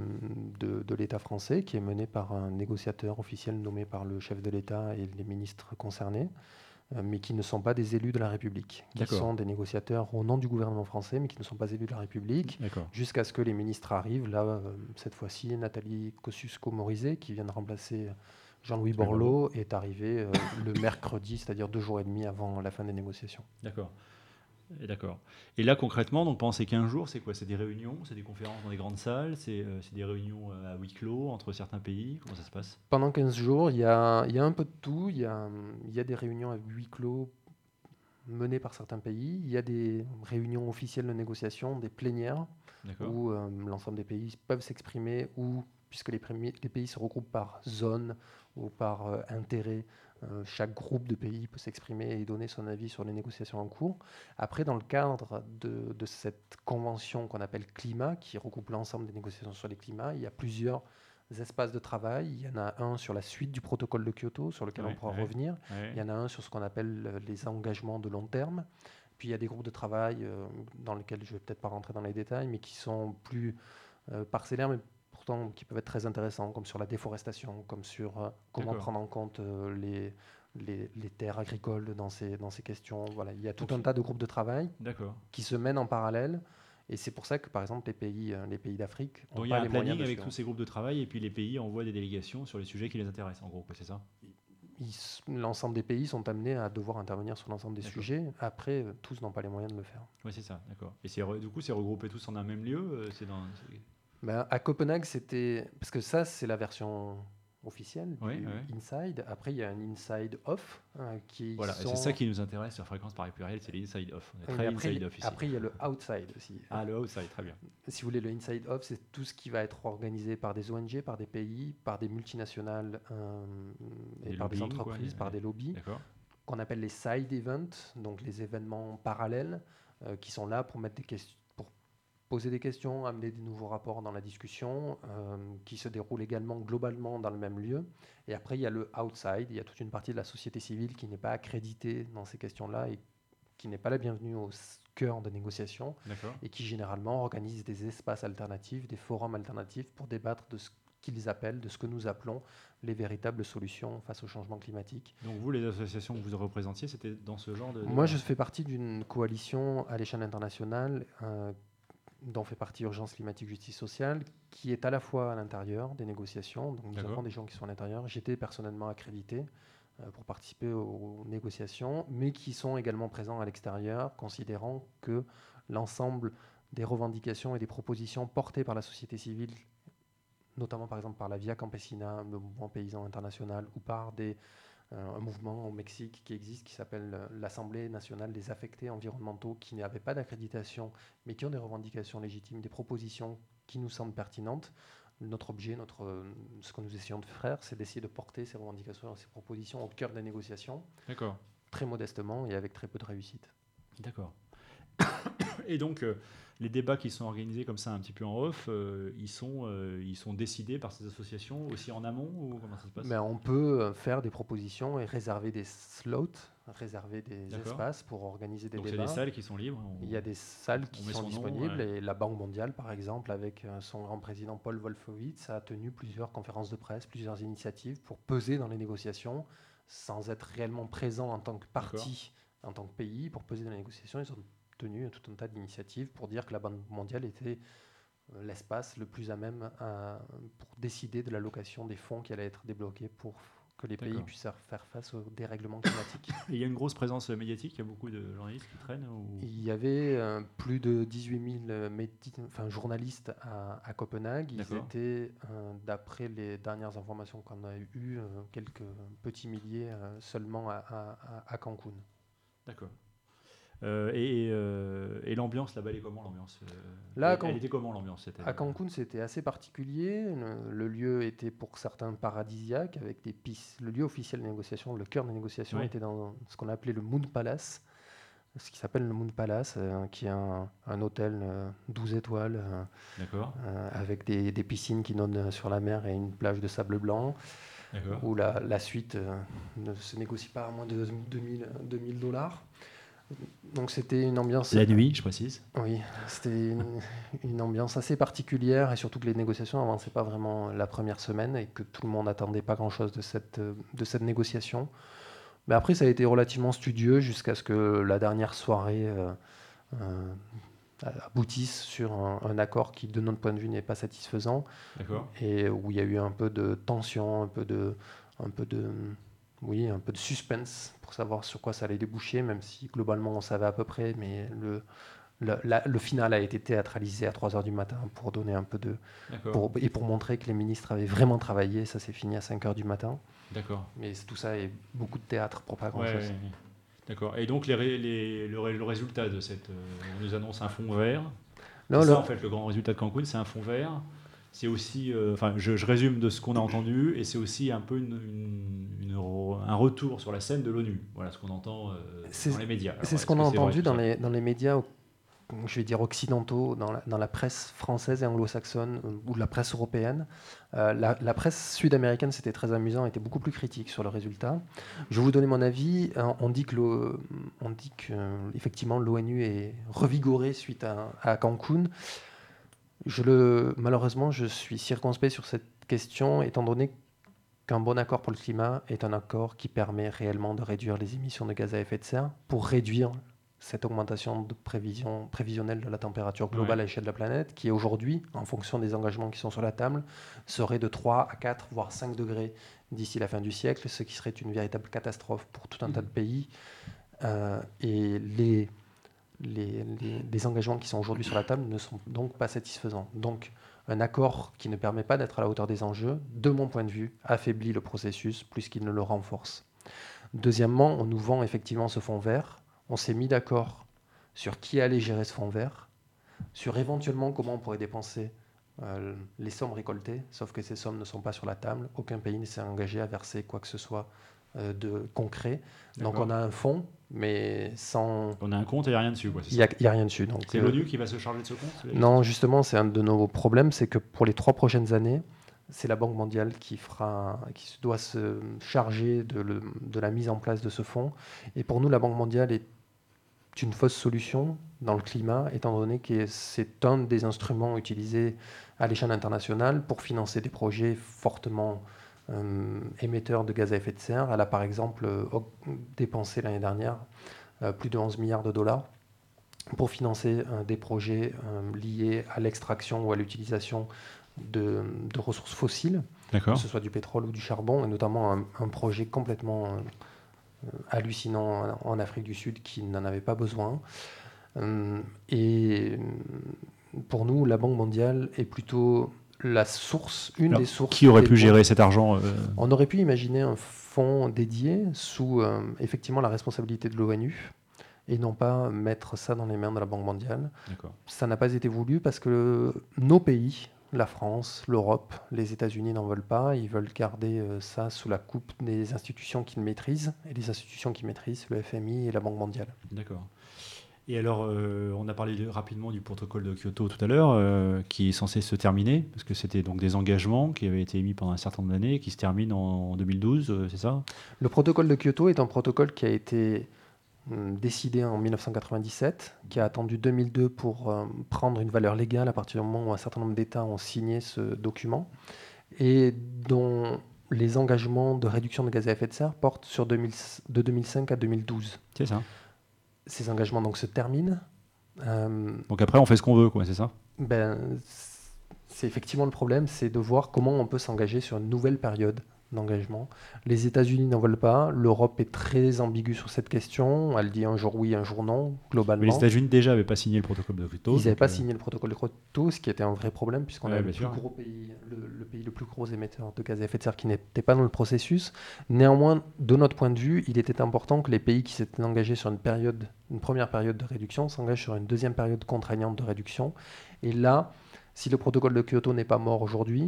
S5: de l'État français qui est menée par un négociateur officiel nommé par le chef de l'État et les ministres concernés, mais qui ne sont pas des élus de la République, qui sont des négociateurs au nom du gouvernement français, mais qui ne sont pas élus de la République, jusqu'à ce que les ministres arrivent. Là, cette fois-ci, Nathalie Kosciusko-Morizet, qui vient de remplacer Jean-Louis Borloo, est arrivée le mercredi, c'est-à-dire 2 jours et demi avant la fin des négociations.
S1: D'accord. Et là, concrètement, donc, pendant ces 15 jours, c'est quoi? C'est des réunions, c'est des conférences dans des grandes salles, c'est des réunions à huis clos entre certains pays? Comment ça se passe?
S5: Pendant 15 jours, il y a un peu de tout. Il y a des réunions à huis clos menées par certains pays. Il y a des réunions officielles de négociation, des plénières, où l'ensemble des pays peuvent s'exprimer, puisque les pays se regroupent par zone ou par intérêt, chaque groupe de pays peut s'exprimer et donner son avis sur les négociations en cours. Après, dans le cadre de cette convention qu'on appelle climat, qui regroupe l'ensemble des négociations sur les climats, il y a plusieurs espaces de travail. Il y en a un sur la suite du protocole de Kyoto, sur lequel on pourra revenir. Il y en a un sur ce qu'on appelle les engagements de long terme. Puis il y a des groupes de travail dans lesquels je ne vais peut-être pas rentrer dans les détails, mais qui sont plus parcellaires, mais pourtant qui peuvent être très intéressants, comme sur la déforestation, comme sur comment prendre en compte les terres agricoles dans ces questions. Voilà, il y a tout un tas de groupes de travail qui se mènent en parallèle. Et c'est pour ça que, par exemple, les pays d'Afrique ont pas les moyens. Donc il y a un planning
S1: avec tous ces groupes de travail, et puis les pays envoient des délégations sur les sujets qui les intéressent, en gros, c'est ça?
S5: L'ensemble des pays sont amenés à devoir intervenir sur l'ensemble des sujets. Après, tous n'ont pas les moyens de le faire.
S1: Oui, c'est ça, d'accord. Et du coup, c'est regroupé tous en un même lieu?
S5: À Copenhague, c'était... Parce que ça, c'est la version officielle du inside. Après, il y a un inside off qui
S1: c'est ça qui nous intéresse sur Fréquence Paris Pluriel, c'est l'inside off. On est très inside off ici.
S5: Après, il y a le outside aussi.
S1: Ah, le outside, très bien.
S5: Si vous voulez, le inside off, c'est tout ce qui va être organisé par des ONG, par des pays, par des multinationales et par des entreprises, par des lobbies, qu'on appelle les side events, donc les événements parallèles, qui sont là pour mettre des questions, poser des questions, amener des nouveaux rapports dans la discussion, qui se déroulent également globalement dans le même lieu. Et après, il y a le outside, il y a toute une partie de la société civile qui n'est pas accréditée dans ces questions-là et qui n'est pas la bienvenue au cœur de négociations et qui généralement organise des espaces alternatifs, des forums alternatifs pour débattre de ce qu'ils appellent, de ce que nous appelons les véritables solutions face au changement climatique.
S1: Donc vous, les associations que vous représentiez, c'était dans ce genre de...
S5: Moi, je fais partie d'une coalition à l'échelle internationale dont fait partie Urgence climatique justice sociale, qui est à la fois à l'intérieur des négociations, donc nous avons des gens qui sont à l'intérieur. J'étais personnellement accrédité pour participer aux négociations, mais qui sont également présents à l'extérieur, considérant que l'ensemble des revendications et des propositions portées par la société civile notamment par exemple par la Via Campesina, le mouvement paysan international, ou par un mouvement au Mexique qui existe, qui s'appelle l'Assemblée nationale des affectés environnementaux, qui n'avaient pas d'accréditation, mais qui ont des revendications légitimes, des propositions qui nous semblent pertinentes. Notre objet, ce que nous essayons de faire, c'est d'essayer de porter ces revendications et ces propositions au cœur des négociations,
S1: D'accord.
S5: très modestement et avec très peu de réussite.
S1: D'accord. Et donc, les débats qui sont organisés comme ça un petit peu en off, ils sont décidés par ces associations aussi en amont ou comment ça se passe ?
S5: Mais on peut faire des propositions et réserver des slots, réserver des
S1: D'accord.
S5: espaces pour organiser des
S1: Donc,
S5: débats.
S1: c'est des salles qui sont libres.
S5: Il y a des salles qui
S1: met
S5: sont
S1: son nom,
S5: disponibles
S1: ouais.
S5: et la Banque mondiale, par exemple, avec son grand président Paul Wolfowitz, a tenu plusieurs conférences de presse, plusieurs initiatives pour peser dans les négociations sans être réellement présent en tant que parti, en tant que pays. Pour peser dans les négociations, ils ont tenu tout un tas d'initiatives pour dire que la Banque mondiale était l'espace le plus à même pour décider de l'allocation des fonds qui allaient être débloqués pour que les pays puissent faire face au dérèglement climatique.
S1: Et il y a une grosse présence médiatique, il y a beaucoup de journalistes qui traînent ou...
S5: Il y avait plus de 18 000 journalistes à Copenhague. Ils étaient, d'après les dernières informations qu'on a eues, quelques petits milliers seulement à Cancun.
S1: D'accord. Et l'ambiance là-bas, elle est comment l'ambiance elle était comment l'ambiance
S5: À Cancun, c'était assez particulier. Le lieu était pour certains paradisiaque, avec des pistes. Le lieu officiel des négociations, le cœur des négociations, était dans ce qu'on appelait le Moon Palace, ce qui s'appelle le Moon Palace, qui est un hôtel 12 étoiles, avec des piscines qui donnent sur la mer et une plage de sable blanc. Où la suite ne se négocie pas à moins de $2,000. Donc c'était une ambiance...
S1: La nuit, je précise.
S5: Oui, c'était une ambiance assez particulière et surtout que les négociations n'avançaient pas vraiment la première semaine et que tout le monde n'attendait pas grand-chose de cette négociation. Mais après, ça a été relativement studieux jusqu'à ce que la dernière soirée aboutisse sur un accord qui, de notre point de vue, n'est pas satisfaisant. Et où il y a eu un peu de tension, un peu de suspense pour savoir sur quoi ça allait déboucher, même si globalement on savait à peu près, mais le final a été théâtralisé à 3h du matin pour donner un peu pour montrer que les ministres avaient vraiment travaillé. Ça s'est fini à 5h du matin.
S1: D'accord.
S5: Mais tout ça est beaucoup de théâtre pour pas grand-chose.
S1: Ouais. D'accord. Et donc le résultat de cette... on nous annonce un fond vert. En fait, le grand résultat de Cancun, c'est un fond vert. C'est aussi, je résume de ce qu'on a entendu, et c'est aussi un peu un retour sur la scène de l'ONU. Voilà ce qu'on entend dans les médias.
S5: Alors, c'est ce qu'on a entendu dans les médias, je vais dire occidentaux, dans la presse française et anglo-saxonne, ou la presse européenne. La presse sud-américaine, c'était très amusant, était beaucoup plus critique sur le résultat. Je vais vous donner mon avis. On dit que effectivement l'ONU est revigorée suite à Cancun. Malheureusement, je suis circonspect sur cette question, étant donné qu'un bon accord pour le climat est un accord qui permet réellement de réduire les émissions de gaz à effet de serre pour réduire cette augmentation prévisionnelle de la température globale à l'échelle de la planète, qui aujourd'hui, en fonction des engagements qui sont sur la table, serait de 3 à 4, voire 5 degrés d'ici la fin du siècle, ce qui serait une véritable catastrophe pour tout un tas de pays. Et les engagements qui sont aujourd'hui sur la table ne sont donc pas satisfaisants. Donc, un accord qui ne permet pas d'être à la hauteur des enjeux, de mon point de vue, affaiblit le processus plus qu'il ne le renforce. Deuxièmement, on nous vend effectivement ce fonds vert. On s'est mis d'accord sur qui allait gérer ce fonds vert, sur éventuellement comment on pourrait dépenser les sommes récoltées, sauf que ces sommes ne sont pas sur la table. Aucun pays ne s'est engagé à verser quoi que ce soit de concret. Donc on a un fonds, mais sans...
S1: On a un compte et il n'y a rien dessus.
S5: Il n'y a rien dessus. Donc,
S1: c'est l'ONU qui va se charger de ce compte ?
S5: Non, justement, c'est un de nos problèmes, c'est que pour les 3 prochaines années, c'est la Banque mondiale qui doit se charger de la mise en place de ce fonds. Et pour nous, la Banque mondiale est une fausse solution dans le climat, étant donné que c'est un des instruments utilisés à l'échelle internationale pour financer des projets fortement émetteurs de gaz à effet de serre. Elle a par exemple dépensé l'année dernière plus de 11 milliards de dollars pour financer des projets liés à l'extraction ou à l'utilisation de ressources fossiles, que ce soit du pétrole ou du charbon, et notamment un projet complètement hallucinant en Afrique du Sud qui n'en avait pas besoin. Et pour nous, la Banque mondiale est plutôt la source, une
S1: Alors,
S5: des sources.
S1: qui aurait
S5: des
S1: pu
S5: bons-
S1: gérer cet argent
S5: On aurait pu imaginer un fonds dédié sous effectivement la responsabilité de l'ONU et non pas mettre ça dans les mains de la Banque mondiale.
S1: D'accord.
S5: Ça n'a pas été voulu parce que nos pays, la France, l'Europe, les États-Unis n'en veulent pas. Ils veulent garder ça sous la coupe des institutions qu'ils maîtrisent. Et les institutions qu'ils maîtrisent, le FMI et la Banque mondiale.
S1: D'accord. Et alors, on a parlé rapidement du protocole de Kyoto tout à l'heure, qui est censé se terminer, parce que c'était donc des engagements qui avaient été émis pendant un certain nombre d'années, qui se terminent en 2012, c'est ça ?
S5: Le protocole de Kyoto est un protocole qui a été décidé en 1997, qui a attendu 2002 pour prendre une valeur légale à partir du moment où un certain nombre d'États ont signé ce document, et dont les engagements de réduction de gaz à effet de serre portent sur de 2005 à 2012.
S1: C'est ça.
S5: Ces engagements donc se terminent.
S1: Donc après, on fait ce qu'on veut, quoi, c'est ça ?
S5: C'est effectivement le problème, c'est de voir comment on peut s'engager sur une nouvelle période d'engagement. Les États-Unis n'en veulent pas. L'Europe est très ambiguë sur cette question. Elle dit un jour oui, un jour non, globalement.
S1: Mais les États-Unis déjà n'avaient pas signé le protocole de Kyoto.
S5: Ils n'avaient pas signé le protocole de Kyoto, ce qui était un vrai problème, puisqu'on
S1: Ouais,
S5: a
S1: bien sûr.
S5: le pays le plus gros émetteur de gaz à effet de serre qui n'était pas dans le processus. Néanmoins, de notre point de vue, il était important que les pays qui s'étaient engagés sur une première période de réduction s'engagent sur une deuxième période contraignante de réduction. Et là, si le protocole de Kyoto n'est pas mort aujourd'hui,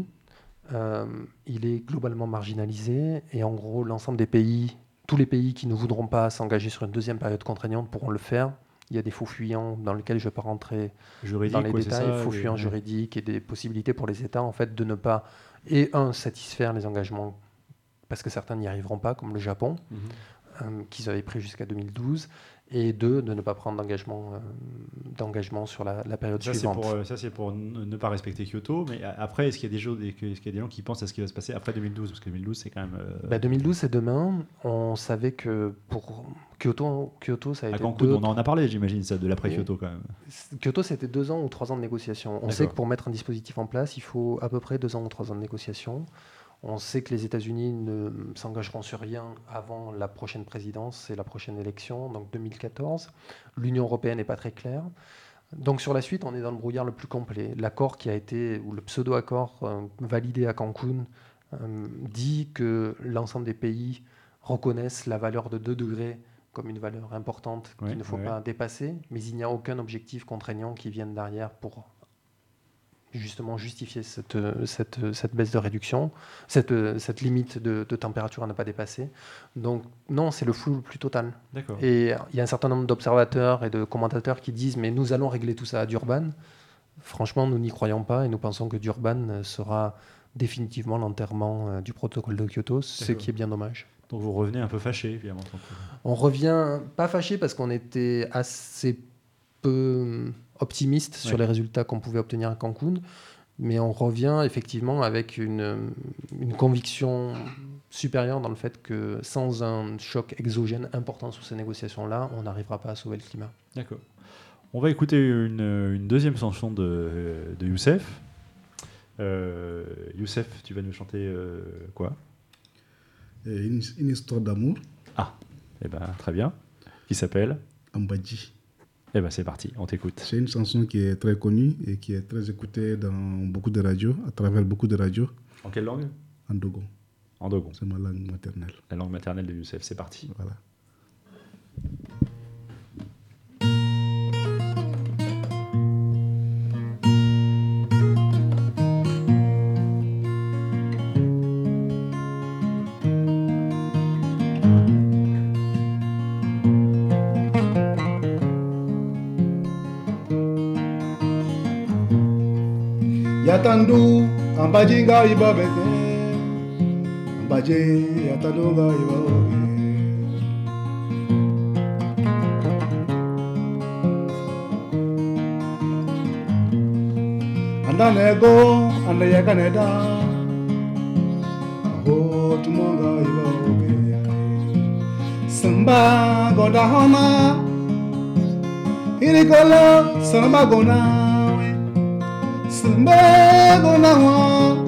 S5: il est globalement marginalisé, et en gros, l'ensemble des pays, tous les pays qui ne voudront pas s'engager sur une deuxième période contraignante pourront le faire. Il y a des faux fuyants dans lesquels je ne vais pas rentrer dans les détails, faux fuyants juridiques et des possibilités pour les États en fait, de ne pas, satisfaire les engagements, parce que certains n'y arriveront pas, comme le Japon, qu'ils avaient pris jusqu'à 2012, et de ne pas prendre d'engagement sur la période suivante.
S1: Ça, c'est pour ne pas respecter Kyoto. Mais après, est-ce qu'il y a des gens qui pensent à ce qui va se passer après 2012 ? Parce que 2012, c'est quand même...
S5: 2012, c'est demain. On savait que pour Kyoto ça a été...
S1: À Cancun, on en a parlé, j'imagine, ça, de l'après-Kyoto quand même.
S5: Kyoto, c'était 2 ans ou 3 ans de négociation. On sait que pour mettre un dispositif en place, il faut à peu près 2 ans ou 3 ans de négociation. On sait que les États-Unis ne s'engageront sur rien avant la prochaine présidence et la prochaine élection, donc 2014. L'Union européenne n'est pas très claire. Donc sur la suite, on est dans le brouillard le plus complet. L'accord qui a été, ou le pseudo-accord validé à Cancun, dit que l'ensemble des pays reconnaissent la valeur de 2 degrés comme une valeur importante qu'il ne faut pas dépasser, mais il n'y a aucun objectif contraignant qui vienne derrière pour justement justifier cette baisse de réduction, cette limite de température à ne pas dépasser. Donc non, c'est le flou le plus total.
S1: D'accord.
S5: Et il y a un certain nombre d'observateurs et de commentateurs qui disent « mais nous allons régler tout ça à Durban ». Franchement, nous n'y croyons pas et nous pensons que Durban sera définitivement l'enterrement du protocole de Kyoto, ce qui est bien dommage.
S1: Donc vous revenez un peu fâché, évidemment.
S5: On revient pas fâché parce qu'on était assez peu optimiste sur les résultats qu'on pouvait obtenir à Cancun, mais on revient effectivement avec une conviction supérieure dans le fait que sans un choc exogène important sur ces négociations-là, on n'arrivera pas à sauver le climat.
S1: D'accord. On va écouter une deuxième chanson de Youssef. Youssef, tu vas nous chanter quoi ?
S2: Une histoire d'amour.
S1: Ah, eh ben, très bien. Qui s'appelle
S2: Ambadji.
S1: Eh ben, c'est parti, on t'écoute.
S2: C'est une chanson qui est très connue et qui est très écoutée dans beaucoup de radios, à travers beaucoup de radios.
S1: En quelle langue ?
S2: En Dogon.
S1: En Dogon.
S2: C'est ma langue maternelle.
S1: La langue maternelle de Youssef, c'est parti.
S2: Voilà. Yatandu ambaji nga ibabete ambaji yatandu nga ibabete andanego andayakaneda aho tumonga ibabete samba goda hona irikolo samba gona Sambagona wa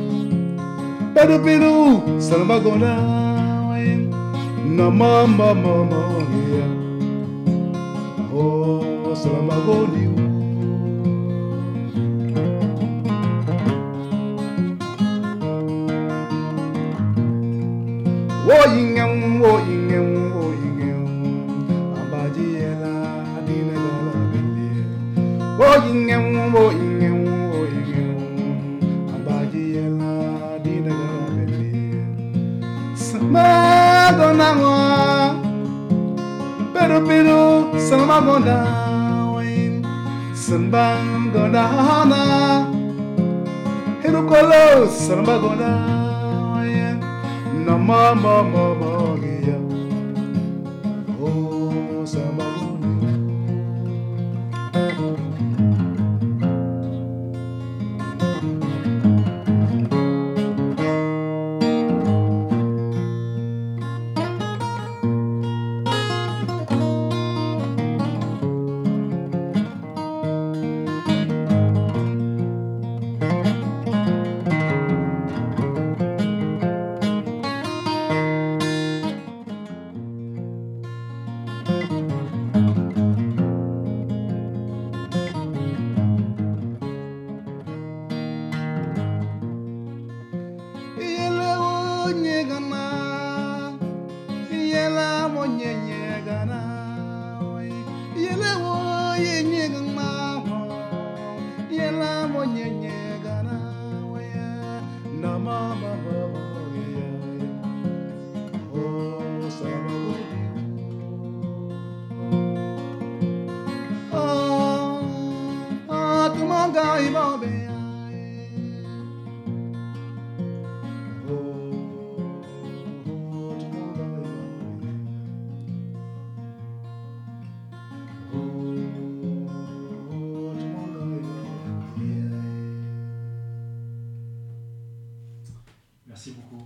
S2: Peru Sambagona Na mama mama ya Oh Sambagoni
S1: Merci beaucoup.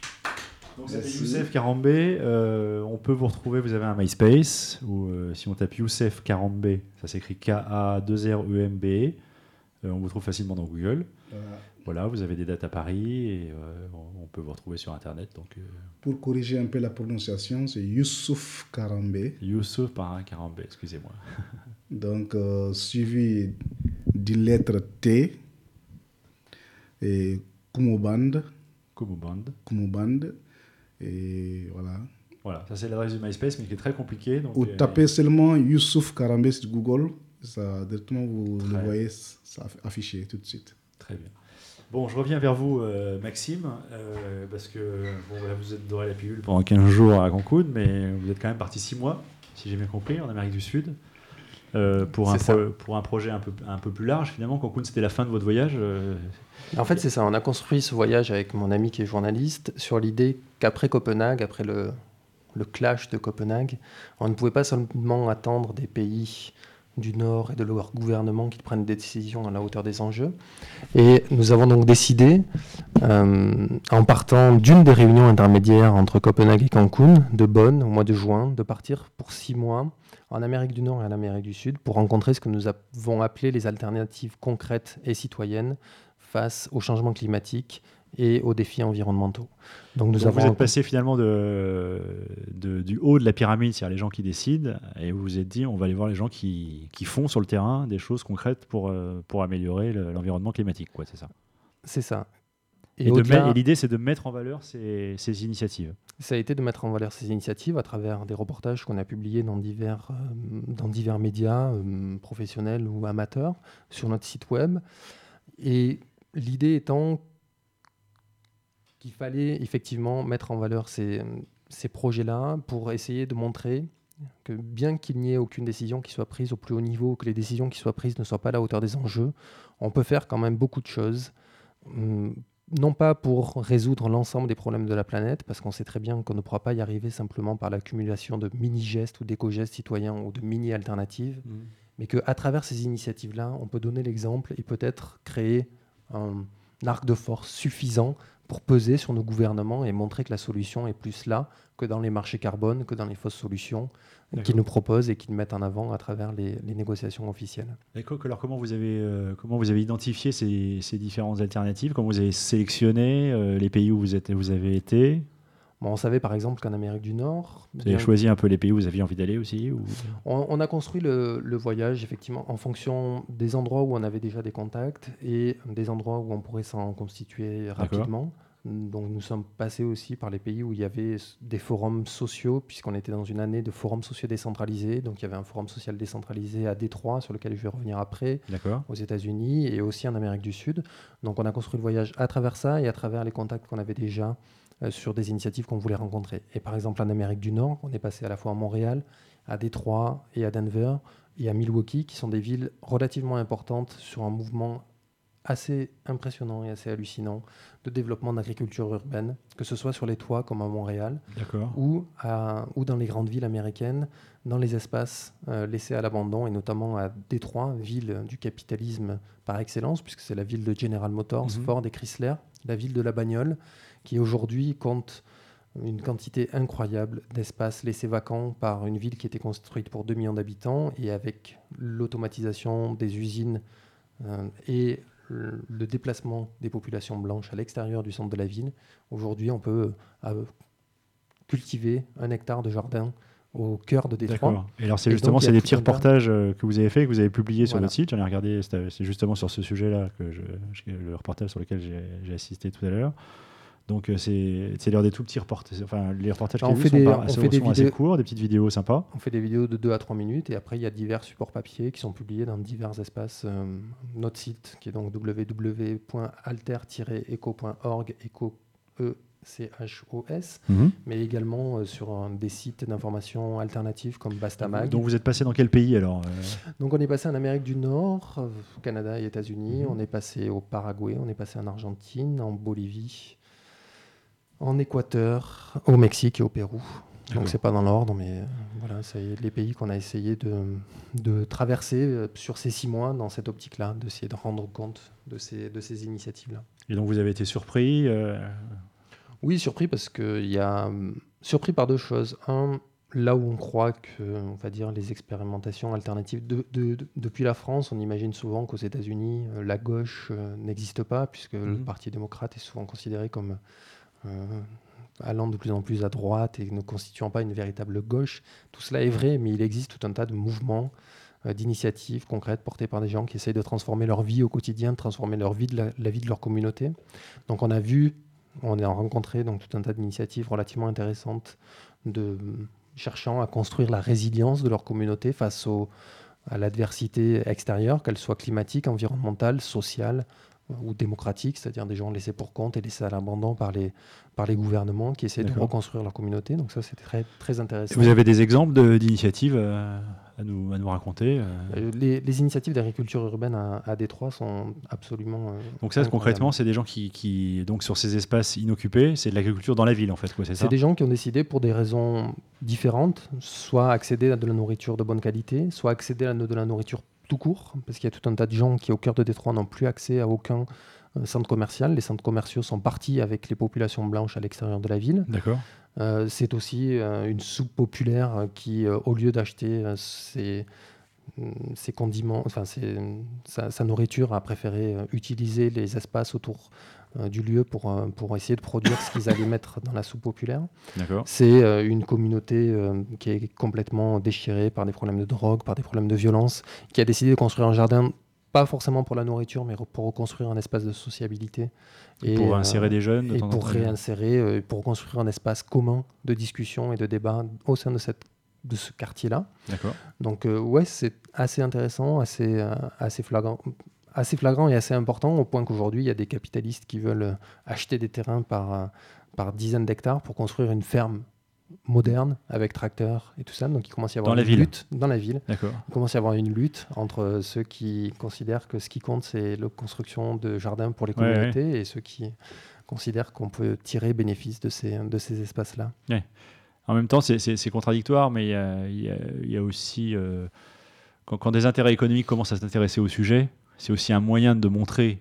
S1: Donc c'était Youssef Karambé. On peut vous retrouver, vous avez un MySpace, ou si on tape Youssef Karambé, ça s'écrit K-A-2-R-E-M-B. On vous trouve facilement dans Google. Voilà, vous avez des dates à Paris et on peut vous retrouver sur Internet. Donc,
S2: pour corriger un peu la prononciation, c'est Youssouf Karambé.
S1: Youssouf Karambé, excusez-moi.
S2: Donc, suivi d'une lettre T et Kumuband. Et voilà.
S1: Voilà, ça c'est l'adresse du MySpace, mais qui est très compliquée.
S2: Ou tapez seulement Youssouf Karambé sur Google, ça, directement vous le voyez, ça affiché tout de suite.
S1: Très bien. Bon, je reviens vers vous, Maxime, parce que là, vous êtes doré la pilule pendant 15 jours à Cancun, mais vous êtes quand même parti 6 mois, si j'ai bien compris, en Amérique du Sud, pour un projet un peu plus large. Finalement, Cancun, c'était la fin de votre voyage.
S5: En fait, c'est ça. On a construit ce voyage avec mon ami qui est journaliste sur l'idée qu'après Copenhague, après le clash de Copenhague, on ne pouvait pas seulement attendre des pays du Nord et de leur gouvernement qui prennent des décisions à la hauteur des enjeux. Et nous avons donc décidé, en partant d'une des réunions intermédiaires entre Copenhague et Cancun, de Bonn, au mois de juin, de partir pour 6 mois en Amérique du Nord et en Amérique du Sud pour rencontrer ce que nous avons appelé les alternatives concrètes et citoyennes face au changement climatique et aux défis environnementaux. Donc vous
S1: êtes passé finalement du haut de la pyramide, c'est-à-dire les gens qui décident, et vous vous êtes dit on va aller voir les gens qui font sur le terrain des choses concrètes pour améliorer l'environnement climatique, quoi, c'est ça.
S5: C'est ça.
S1: Et l'idée, c'est de mettre en valeur ces initiatives.
S5: Ça a été de mettre en valeur ces initiatives à travers des reportages qu'on a publiés dans divers médias professionnels ou amateurs sur notre site web. Et l'idée étant qu'il fallait effectivement mettre en valeur ces projets-là pour essayer de montrer que bien qu'il n'y ait aucune décision qui soit prise au plus haut niveau, que les décisions qui soient prises ne soient pas à la hauteur des enjeux, on peut faire quand même beaucoup de choses. Non pas pour résoudre l'ensemble des problèmes de la planète, parce qu'on sait très bien qu'on ne pourra pas y arriver simplement par l'accumulation de mini-gestes ou d'éco-gestes citoyens ou de mini-alternatives, mais qu'à travers ces initiatives-là, on peut donner l'exemple et peut-être créer un arc de force suffisant pour peser sur nos gouvernements et montrer que la solution est plus là que dans les marchés carbone, que dans les fausses solutions qu'ils nous proposent et qu'ils mettent en avant à travers les négociations officielles.
S1: D'accord. Alors comment vous avez identifié ces différentes alternatives? Comment vous avez sélectionné les pays où vous avez été?
S5: Bon, on savait par exemple qu'en Amérique du Nord...
S1: Vous avez choisi un peu les pays où vous aviez envie d'aller aussi ou...
S5: On a construit le voyage effectivement en fonction des endroits où on avait déjà des contacts et des endroits où on pourrait s'en constituer rapidement. Donc nous sommes passés aussi par les pays où il y avait des forums sociaux, puisqu'on était dans une année de forums sociaux décentralisés. Donc il y avait un forum social décentralisé à Détroit, sur lequel je vais revenir après, aux États-Unis et aussi en Amérique du Sud. Donc on a construit le voyage à travers ça et à travers les contacts qu'on avait déjà sur des initiatives qu'on voulait rencontrer. Et par exemple en Amérique du Nord, on est passé à la fois à Montréal, à Détroit et à Denver et à Milwaukee, qui sont des villes relativement importantes sur un mouvement assez impressionnant et assez hallucinant de développement d'agriculture urbaine, que ce soit sur les toits comme à Montréal ou dans les grandes villes américaines, dans les espaces laissés à l'abandon, et notamment à Détroit, ville du capitalisme par excellence, puisque c'est la ville de General Motors, Ford et Chrysler, la ville de la bagnole, qui aujourd'hui compte une quantité incroyable d'espaces laissés vacants par une ville qui était construite pour 2 millions d'habitants, et avec l'automatisation des usines et le déplacement des populations blanches à l'extérieur du centre de la ville, aujourd'hui on peut cultiver 1 hectare de jardin au cœur de Détroit.
S1: D'accord. Et alors c'est des petits reportages que vous avez fait, que vous avez publiés sur votre site. J'en ai regardé, c'est justement sur ce sujet-là que le reportage sur lequel j'ai assisté tout à l'heure. Donc c'est d'ailleurs des tout petits reportages. Enfin, les reportages qu'on fait sont assez courts, des petites vidéos sympas.
S5: On fait des vidéos de 2 à 3 minutes, et après il y a divers supports papier qui sont publiés dans divers espaces. Notre site qui est donc www.alter-eco.org, eco CHOS, mais également sur des sites d'information alternatives comme Bastamag.
S1: Donc vous êtes passé dans quel pays alors
S5: Donc on est passé en Amérique du Nord, Canada et États-Unis, on est passé au Paraguay, on est passé en Argentine, en Bolivie, en Équateur, au Mexique et au Pérou. Donc c'est pas dans l'ordre, mais voilà, c'est les pays qu'on a essayé de traverser sur ces 6 mois dans cette optique-là, d'essayer de rendre compte de ces initiatives-là.
S1: Et donc vous avez été surpris
S5: Oui, surpris parce surpris par 2 choses. Un, là où on croit que, on va dire, les expérimentations alternatives depuis la France, on imagine souvent qu'aux États-Unis, la gauche n'existe pas, puisque le Parti démocrate est souvent considéré comme allant de plus en plus à droite et ne constituant pas une véritable gauche. Tout cela est vrai, mais il existe tout un tas de mouvements, d'initiatives concrètes portées par des gens qui essayent de transformer leur vie au quotidien, de transformer leur vie, la vie de leur communauté. Donc on a rencontré donc tout un tas d'initiatives relativement intéressantes cherchant à construire la résilience de leur communauté face à l'adversité extérieure, qu'elle soit climatique, environnementale, sociale ou démocratique, c'est-à-dire des gens laissés pour compte et laissés à l'abandon par les gouvernements qui essaient de reconstruire leur communauté. Donc ça, c'était très, très intéressant.
S1: Vous avez des exemples d'initiatives à nous raconter
S5: Les initiatives d'agriculture urbaine à Détroit sont absolument
S1: donc ça, concrètement, c'est des gens qui donc sur ces espaces inoccupés, c'est de l'agriculture dans la ville en fait, quoi, c'est ça ?
S5: C'est des gens qui ont décidé pour des raisons différentes, soit accéder à de la nourriture de bonne qualité, soit accéder à de la nourriture tout court, parce qu'il y a tout un tas de gens qui, au cœur de Détroit, n'ont plus accès à aucun centre commercial. Les centres commerciaux sont partis avec les populations blanches à l'extérieur de la ville.
S1: D'accord.
S5: C'est aussi une soupe populaire qui, au lieu d'acheter ses condiments, enfin sa nourriture, a préféré utiliser les espaces autour du lieu pour essayer de produire ce qu'ils allaient mettre dans la soupe populaire.
S1: D'accord.
S5: C'est une communauté qui est complètement déchirée par des problèmes de drogue, par des problèmes de violence, qui a décidé de construire un jardin, pas forcément pour la nourriture, mais pour reconstruire un espace de sociabilité.
S1: Et pour insérer des jeunes
S5: et pour réinsérer, pour construire un espace commun de discussion et de débat au sein de ce quartier-là.
S1: D'accord.
S5: Donc ouais, c'est assez intéressant, assez flagrant et assez important, au point qu'aujourd'hui, il y a des capitalistes qui veulent acheter des terrains par dizaines d'hectares pour construire une ferme moderne avec tracteurs et tout ça. Donc il commence à y avoir une lutte dans la ville.
S1: D'accord.
S5: Il commence à y avoir une lutte entre ceux qui considèrent que ce qui compte, c'est la construction de jardins pour les communautés et ceux qui considèrent qu'on peut tirer bénéfice de ces espaces-là.
S1: Ouais. En même temps, c'est contradictoire, mais il y a aussi... quand des intérêts économiques commencent à s'intéresser au sujet, c'est aussi un moyen de montrer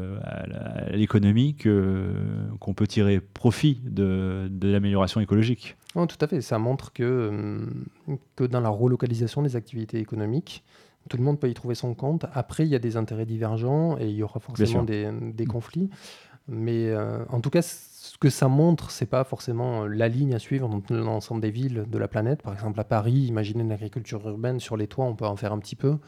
S1: à l'économie qu'on peut tirer profit de l'amélioration écologique.
S5: Oh, tout à fait. Ça montre que dans la relocalisation des activités économiques, tout le monde peut y trouver son compte. Après, il y a des intérêts divergents et il y aura forcément des conflits. Mais en tout cas, ce que ça montre, c'est pas forcément la ligne à suivre dans l'ensemble des villes de la planète. Par exemple, à Paris, imaginez une agriculture urbaine sur les toits, on peut en faire un petit peu.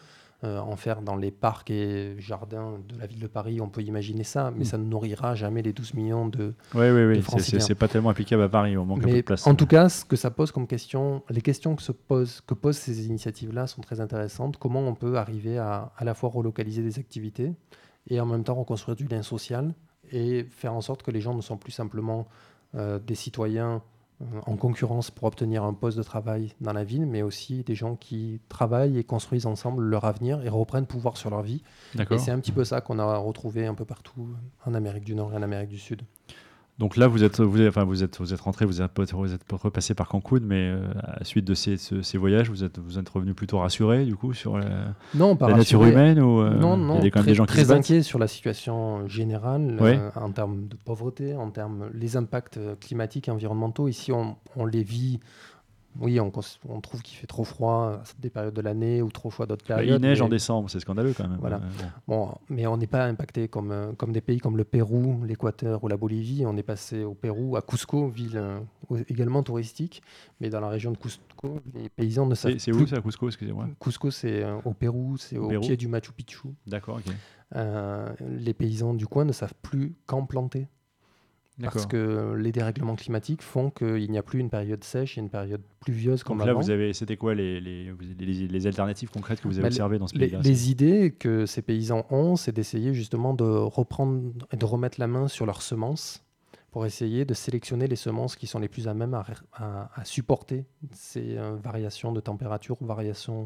S5: en faire dans les parcs et jardins de la ville de Paris, on peut imaginer ça, mais ça ne nourrira jamais les 12 millions de Franciliens.
S1: C'est pas tellement applicable à Paris, on manque un peu de place.
S5: En tout cas, ce que ça pose comme question, les questions que posent ces initiatives-là sont très intéressantes. Comment on peut arriver à la fois relocaliser des activités et en même temps reconstruire du lien social et faire en sorte que les gens ne sont plus simplement des citoyens en concurrence pour obtenir un poste de travail dans la ville, mais aussi des gens qui travaillent et construisent ensemble leur avenir et reprennent pouvoir sur leur vie.
S1: D'accord.
S5: Et c'est un petit peu ça qu'on a retrouvé un peu partout en Amérique du Nord et en Amérique du Sud.
S1: Donc là, vous êtes rentré, vous êtes repassé par Cancun, mais à la suite de ces voyages, vous êtes revenu plutôt rassuré du coup sur la nature humaine ou
S5: non,
S1: il y a quand même des gens qui se
S5: très
S1: battent.
S5: inquiets sur la situation générale en termes de pauvreté, en termes les impacts climatiques et environnementaux. Ici, on les vit. Oui, on trouve qu'il fait trop froid à des périodes de l'année ou trop chaud à d'autres périodes.
S1: Il neige en décembre, c'est scandaleux quand même.
S5: Voilà. Bon, mais on n'est pas impacté comme des pays comme le Pérou, l'Équateur ou la Bolivie. On est passé au Pérou, à Cusco, ville également touristique. Mais dans la région de Cusco, les paysans ne savent plus.
S1: C'est où ça, Cusco, excusez-moi?
S5: Cusco, c'est au Pérou, c'est au pied du Machu Picchu.
S1: D'accord, ok.
S5: Les paysans du coin ne savent plus quand planter. Parce que les dérèglements climatiques font qu'il n'y a plus une période sèche et une période pluvieuse comme avant.
S1: Donc là, c'était quoi les alternatives concrètes que vous avez observées dans ce pays-là?
S5: Les idées que ces paysans ont, c'est d'essayer justement de reprendre et de remettre la main sur leurs semences pour essayer de sélectionner les semences qui sont les plus à même à supporter ces variations de température ou variations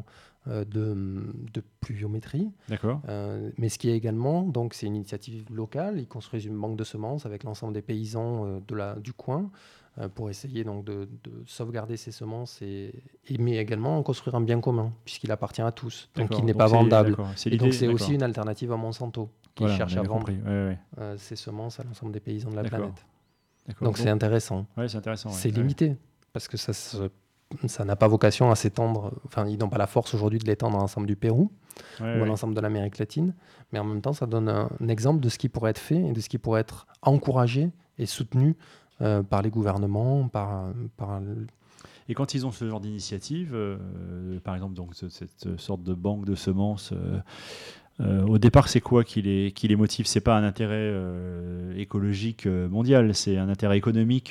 S5: de pluviométrie.
S1: D'accord.
S5: Mais ce qui est également, donc c'est une initiative locale, ils construisent une banque de semences avec l'ensemble des paysans du coin pour essayer donc de sauvegarder ces semences mais également en construire un bien commun puisqu'il appartient à tous, donc il n'est pas vendable. Et donc c'est aussi une alternative à Monsanto qui cherche à vendre ces semences à l'ensemble des paysans de la planète. Donc c'est intéressant.
S1: Ouais, c'est intéressant.
S5: C'est limité parce que ça n'a pas vocation à s'étendre. Enfin, ils n'ont pas la force aujourd'hui de l'étendre à l'ensemble du Pérou ou à l'ensemble de l'Amérique latine. Mais en même temps, ça donne un exemple de ce qui pourrait être fait et de ce qui pourrait être encouragé et soutenu par les gouvernements,
S1: Et quand ils ont ce genre d'initiative, par exemple donc, cette sorte de banque de semences, au départ, c'est quoi qui les motive? C'est pas un intérêt écologique mondial, c'est un intérêt économique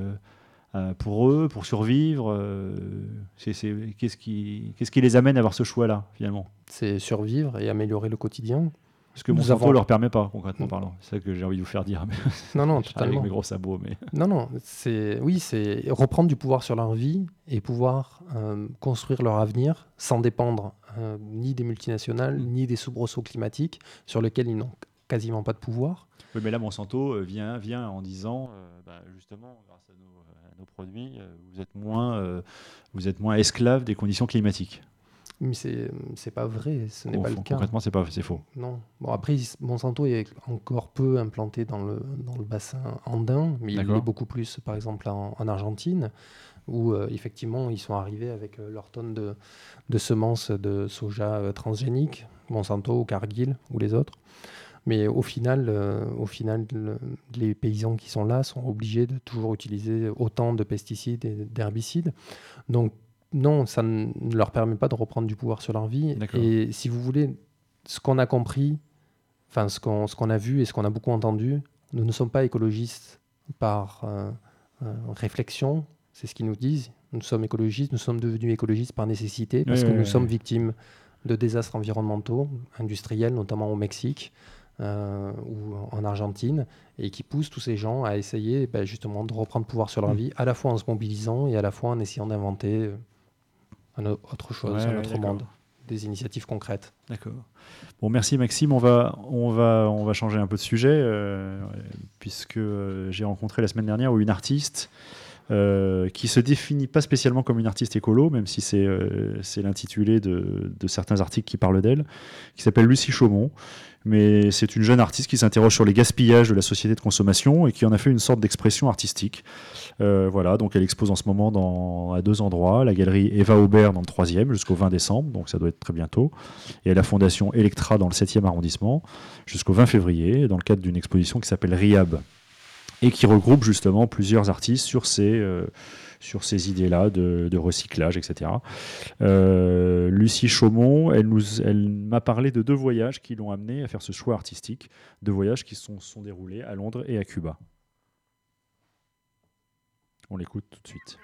S1: pour eux, pour survivre. Qu'est-ce qui les amène à avoir ce choix-là, finalement?
S5: C'est survivre et améliorer le quotidien.
S1: Ce que Monsanto ne leur permet pas, concrètement parlant. C'est ça que j'ai envie de vous faire dire.
S5: Non, totalement.
S1: Avec mes gros sabots. Mais...
S5: Non, c'est reprendre du pouvoir sur leur vie et pouvoir construire leur avenir sans dépendre ni des multinationales, ni des soubresauts climatiques sur lesquels ils n'ont quasiment pas de pouvoir.
S1: Oui, mais là, Monsanto vient en disant, justement, grâce à nos produits, vous êtes moins esclaves des conditions climatiques.
S5: Mais c'est pas vrai, ce n'est pas le cas.
S1: Concrètement, c'est faux.
S5: Non. Bon, après, Monsanto est encore peu implanté dans le bassin andin, mais il est beaucoup plus, par exemple, en Argentine, où effectivement, ils sont arrivés avec leurs tonnes de semences de soja transgéniques, Monsanto ou Cargill ou les autres. Mais au final, les paysans qui sont là sont obligés de toujours utiliser autant de pesticides et d'herbicides. Donc, non, ça ne leur permet pas de reprendre du pouvoir sur leur vie. D'accord. Et si vous voulez, ce qu'on a compris, enfin ce qu'on a vu et ce qu'on a beaucoup entendu, nous ne sommes pas écologistes par réflexion, c'est ce qu'ils nous disent. Nous sommes écologistes, nous sommes devenus écologistes par nécessité parce que nous sommes victimes de désastres environnementaux, industriels, notamment au Mexique ou en Argentine, et qui poussent tous ces gens à essayer justement de reprendre pouvoir sur leur vie, à la fois en se mobilisant et à la fois en essayant d'inventer autre chose, un autre monde, des initiatives concrètes.
S1: D'accord. Bon, merci Maxime. On va changer un peu de sujet puisque j'ai rencontré la semaine dernière une artiste qui se définit pas spécialement comme une artiste écolo, même si c'est l'intitulé de certains articles qui parlent d'elle, qui s'appelle Lucie Chaumont. Mais c'est une jeune artiste qui s'interroge sur les gaspillages de la société de consommation et qui en a fait une sorte d'expression artistique. Voilà, donc elle expose en ce moment à 2 endroits, la galerie Eva Aubert dans le 3e jusqu'au 20 décembre, donc ça doit être très bientôt, et à la fondation Electra dans le 7e arrondissement jusqu'au 20 février, dans le cadre d'une exposition qui s'appelle RIAB, et qui regroupe justement plusieurs artistes sur ces sur ces idées-là de recyclage, etc. Lucie Chaumont, elle m'a parlé de 2 voyages qui l'ont amenée à faire ce choix artistique, 2 voyages qui se sont déroulés à Londres et à Cuba. On l'écoute tout de suite.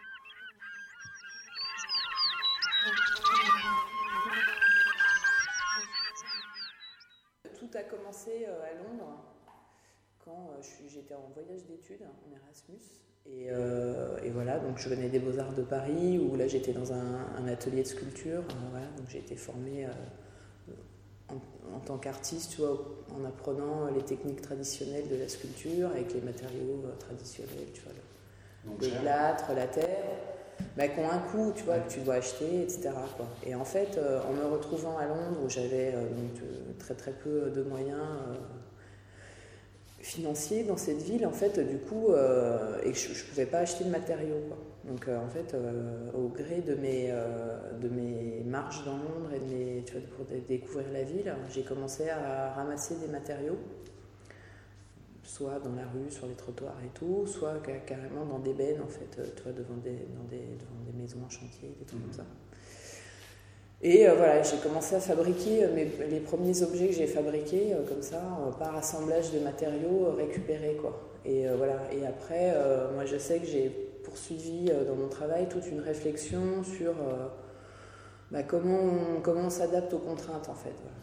S6: Tout a commencé à Londres quand j'étais en voyage d'études en Erasmus. Et voilà, donc je venais des Beaux-Arts de Paris où là j'étais dans un atelier de sculpture. Voilà, donc j'ai été formée en tant qu'artiste, tu vois, en apprenant les techniques traditionnelles de la sculpture avec les matériaux traditionnels, tu vois, le plâtre, la terre. Qui ont un coût, tu vois, que tu dois acheter, etc. quoi. Et en fait, en me retrouvant à Londres, où j'avais très très peu de moyens financiers dans cette ville, en fait, du coup, et je ne pouvais pas acheter de matériaux, quoi. Donc, en fait, au gré de mes marches dans Londres et tu vois, pour découvrir la ville, j'ai commencé à ramasser des matériaux, soit dans la rue, sur les trottoirs et tout, soit carrément dans des bennes, en fait, tu vois, devant des maisons en chantier, des trucs comme ça. Et voilà, j'ai commencé à fabriquer les premiers objets que j'ai fabriqués, comme ça, par assemblage de matériaux récupérés, quoi. Et voilà, et après, moi je sais que j'ai poursuivi dans mon travail toute une réflexion sur comment on s'adapte aux contraintes, en fait, voilà.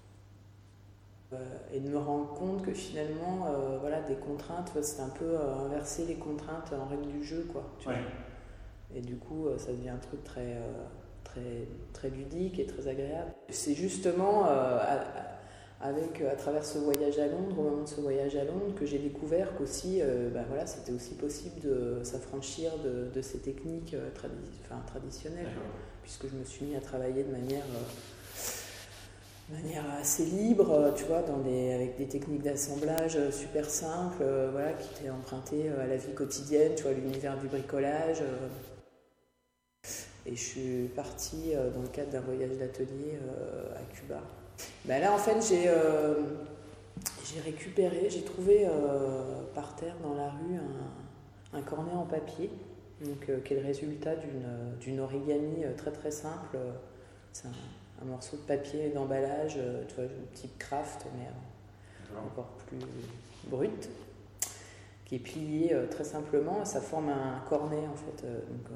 S6: Et de me rendre compte que finalement, voilà, des contraintes, c'est un peu inverser les contraintes en règle du jeu, quoi. Tu vois. Et du coup, ça devient un truc très, très, très ludique et très agréable. C'est justement à travers ce voyage à Londres, au moment de ce voyage à Londres, que j'ai découvert qu'aussi, voilà, c'était aussi possible de s'affranchir de ces techniques traditionnelles, puisque je me suis mis à travailler de manière assez libre, tu vois, avec des techniques d'assemblage super simples, voilà, qui étaient empruntées à la vie quotidienne, tu vois, l'univers du bricolage. Et je suis partie dans le cadre d'un voyage d'atelier à Cuba. Là, en fait, j'ai trouvé par terre dans la rue un cornet en papier, donc, qui est le résultat d'une origami très très simple. C'est un morceau de papier d'emballage, tu vois, type craft, mais encore plus brut, qui est plié très simplement. Ça forme un cornet, en fait,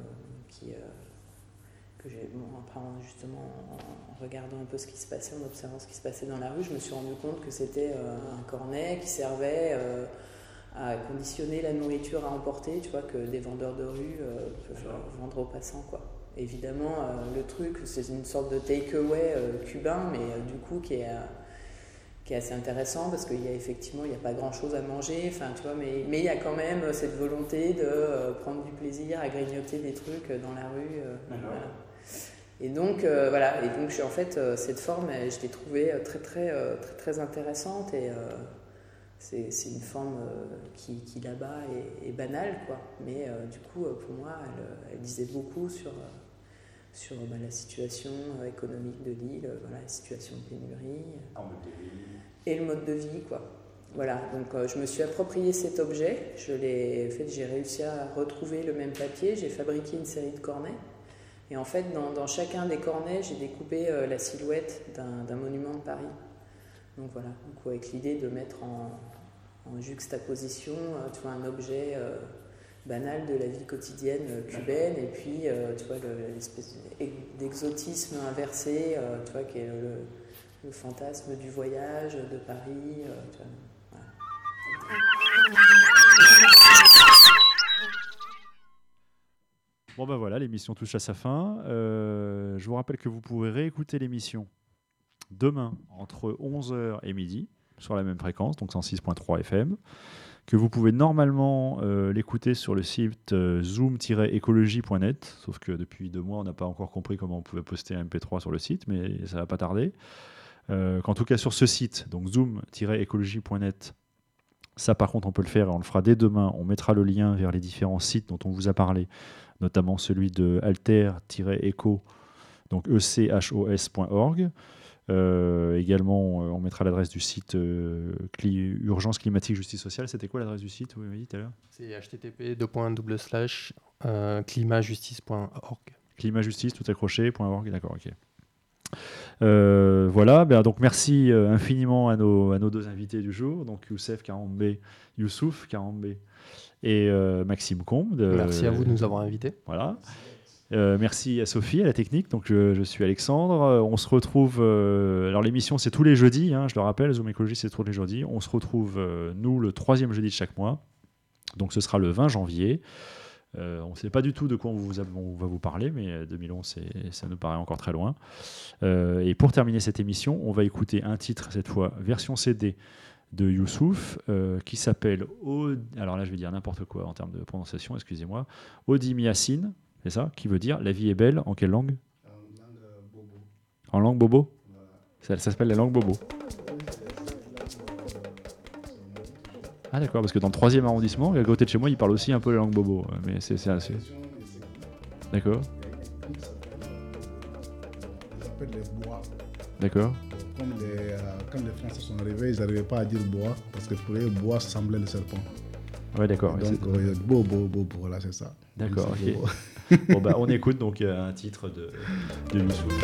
S6: que j'ai, après, justement, en regardant un peu ce qui se passait, en observant ce qui se passait dans la rue, je me suis rendu compte que c'était un cornet qui servait à conditionner la nourriture à emporter, tu vois, que des vendeurs de rue peuvent vendre aux passants, quoi. Évidemment, le truc, c'est une sorte de take-away cubain, mais du coup qui est assez intéressant parce qu'il y a effectivement, il n'y a pas grand-chose à manger, enfin, tu vois, mais il y a quand même cette volonté de prendre du plaisir à grignoter des trucs dans la rue. Voilà. Et donc, voilà, et donc en fait, cette forme, je l'ai trouvée très, très, très, très intéressante et c'est une forme qui là-bas est banale, quoi. Mais du coup, pour moi, elle disait beaucoup sur la situation économique de l'île, voilà, la situation de pénurie et le mode de vie, quoi. Voilà, donc je me suis approprié cet objet, j'ai réussi à retrouver le même papier, j'ai fabriqué une série de cornets et en fait dans chacun des cornets j'ai découpé la silhouette d'un monument de Paris. Donc voilà, donc, avec l'idée de mettre en juxtaposition, tu vois, un objet banal de la vie quotidienne cubaine et puis tu vois l'espèce d'exotisme inversé, tu vois, qui est le fantasme du voyage de Paris, tu vois, voilà.
S1: Bon ben voilà, l'émission touche à sa fin. Je vous rappelle que vous pourrez réécouter l'émission demain entre 11h et midi sur la même fréquence, donc 106.3 FM, que vous pouvez normalement l'écouter sur le site zoom-écologie.net, sauf que depuis 2 mois, on n'a pas encore compris comment on pouvait poster un MP3 sur le site, mais ça va pas tarder. Qu'en tout cas sur ce site, donc zoom-écologie.net, ça par contre on peut le faire et on le fera dès demain. On mettra le lien vers les différents sites dont on vous a parlé, notamment celui de alter-eco, donc echos.org. Également, on mettra l'adresse du site Urgence climatique justice sociale. C'était quoi l'adresse du site, vous m'avez dit tout à l'heure ?
S5: C'est http:// climatjustice.org.
S1: Climatjustice, tout accroché.org, d'accord, ok. Voilà, donc merci infiniment à nos deux invités du jour, donc Youssouf Karambé et Maxime Combe.
S5: Merci à vous de nous avoir invités.
S1: Voilà. Merci à Sophie, à la technique. Donc je suis Alexandre. On se retrouve. Alors l'émission c'est tous les jeudis. Je le rappelle, Zoom Écologie c'est tous les jeudis. On se retrouve nous le 3e jeudi de chaque mois. Donc ce sera le 20 janvier. On ne sait pas du tout de quoi on va vous parler, mais 2011 ça nous paraît encore très loin. Et pour terminer cette émission, on va écouter un titre cette fois version CD de Youssouf qui s'appelle alors là je vais dire n'importe quoi en termes de prononciation, excusez-moi, Odim Yassine. C'est ça, qui veut dire la vie est belle en quelle langue? En langue bobo. Ça s'appelle la langue bobo. Ah d'accord, parce que dans le 3e arrondissement, à côté de chez moi, ils parlent aussi un peu la langue bobo. Mais c'est assez... D'accord.
S2: Ils appellent les bois.
S1: D'accord.
S2: Quand les Français sont arrivés, ils n'arrivaient pas à dire bois, parce que pour eux, bois semblait le serpent.
S1: Ouais, d'accord.
S2: Donc, bobo, voilà, c'est ça.
S1: D'accord, ok. Bon, on écoute donc un titre de Youssouf.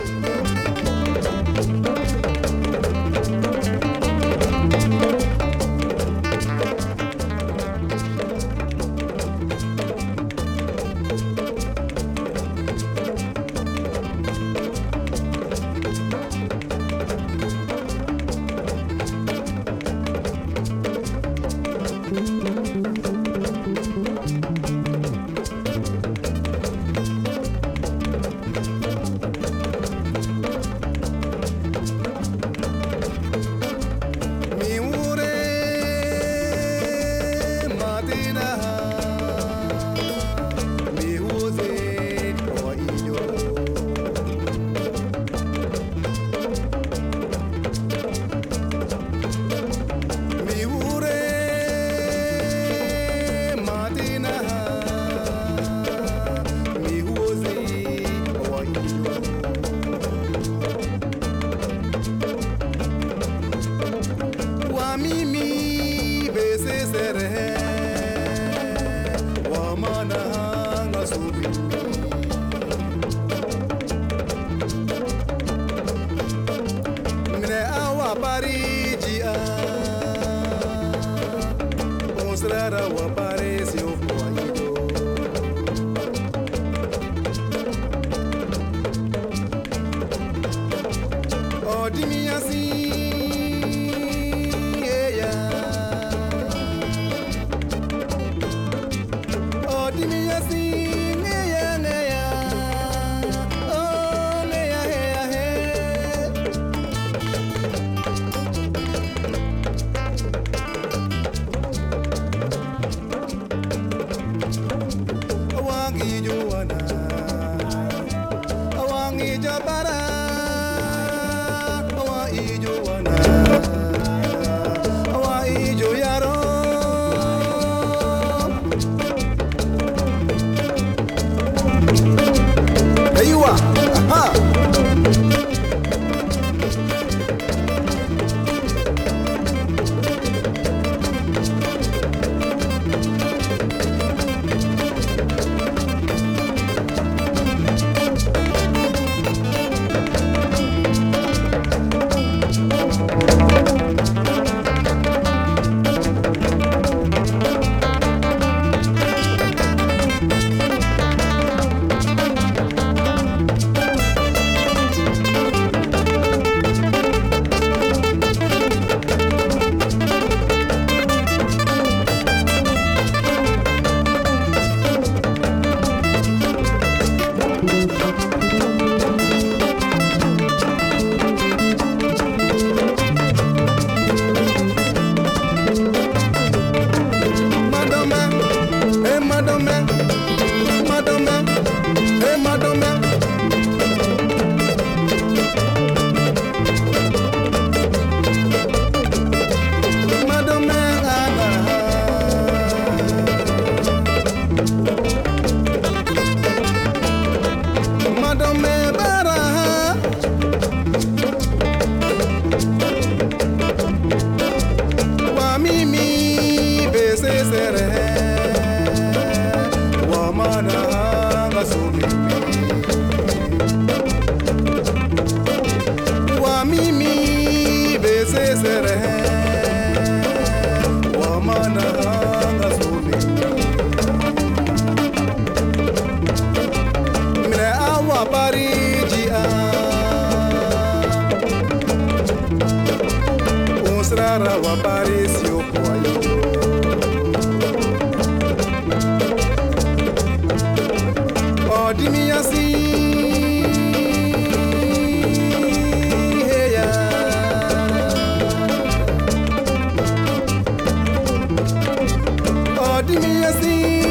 S7: wamana ngasumi wamimi besesere wamana ngasumi mine awa pariji Rara wa Paris yo kwayo Odimi yasi heya Odimi yasi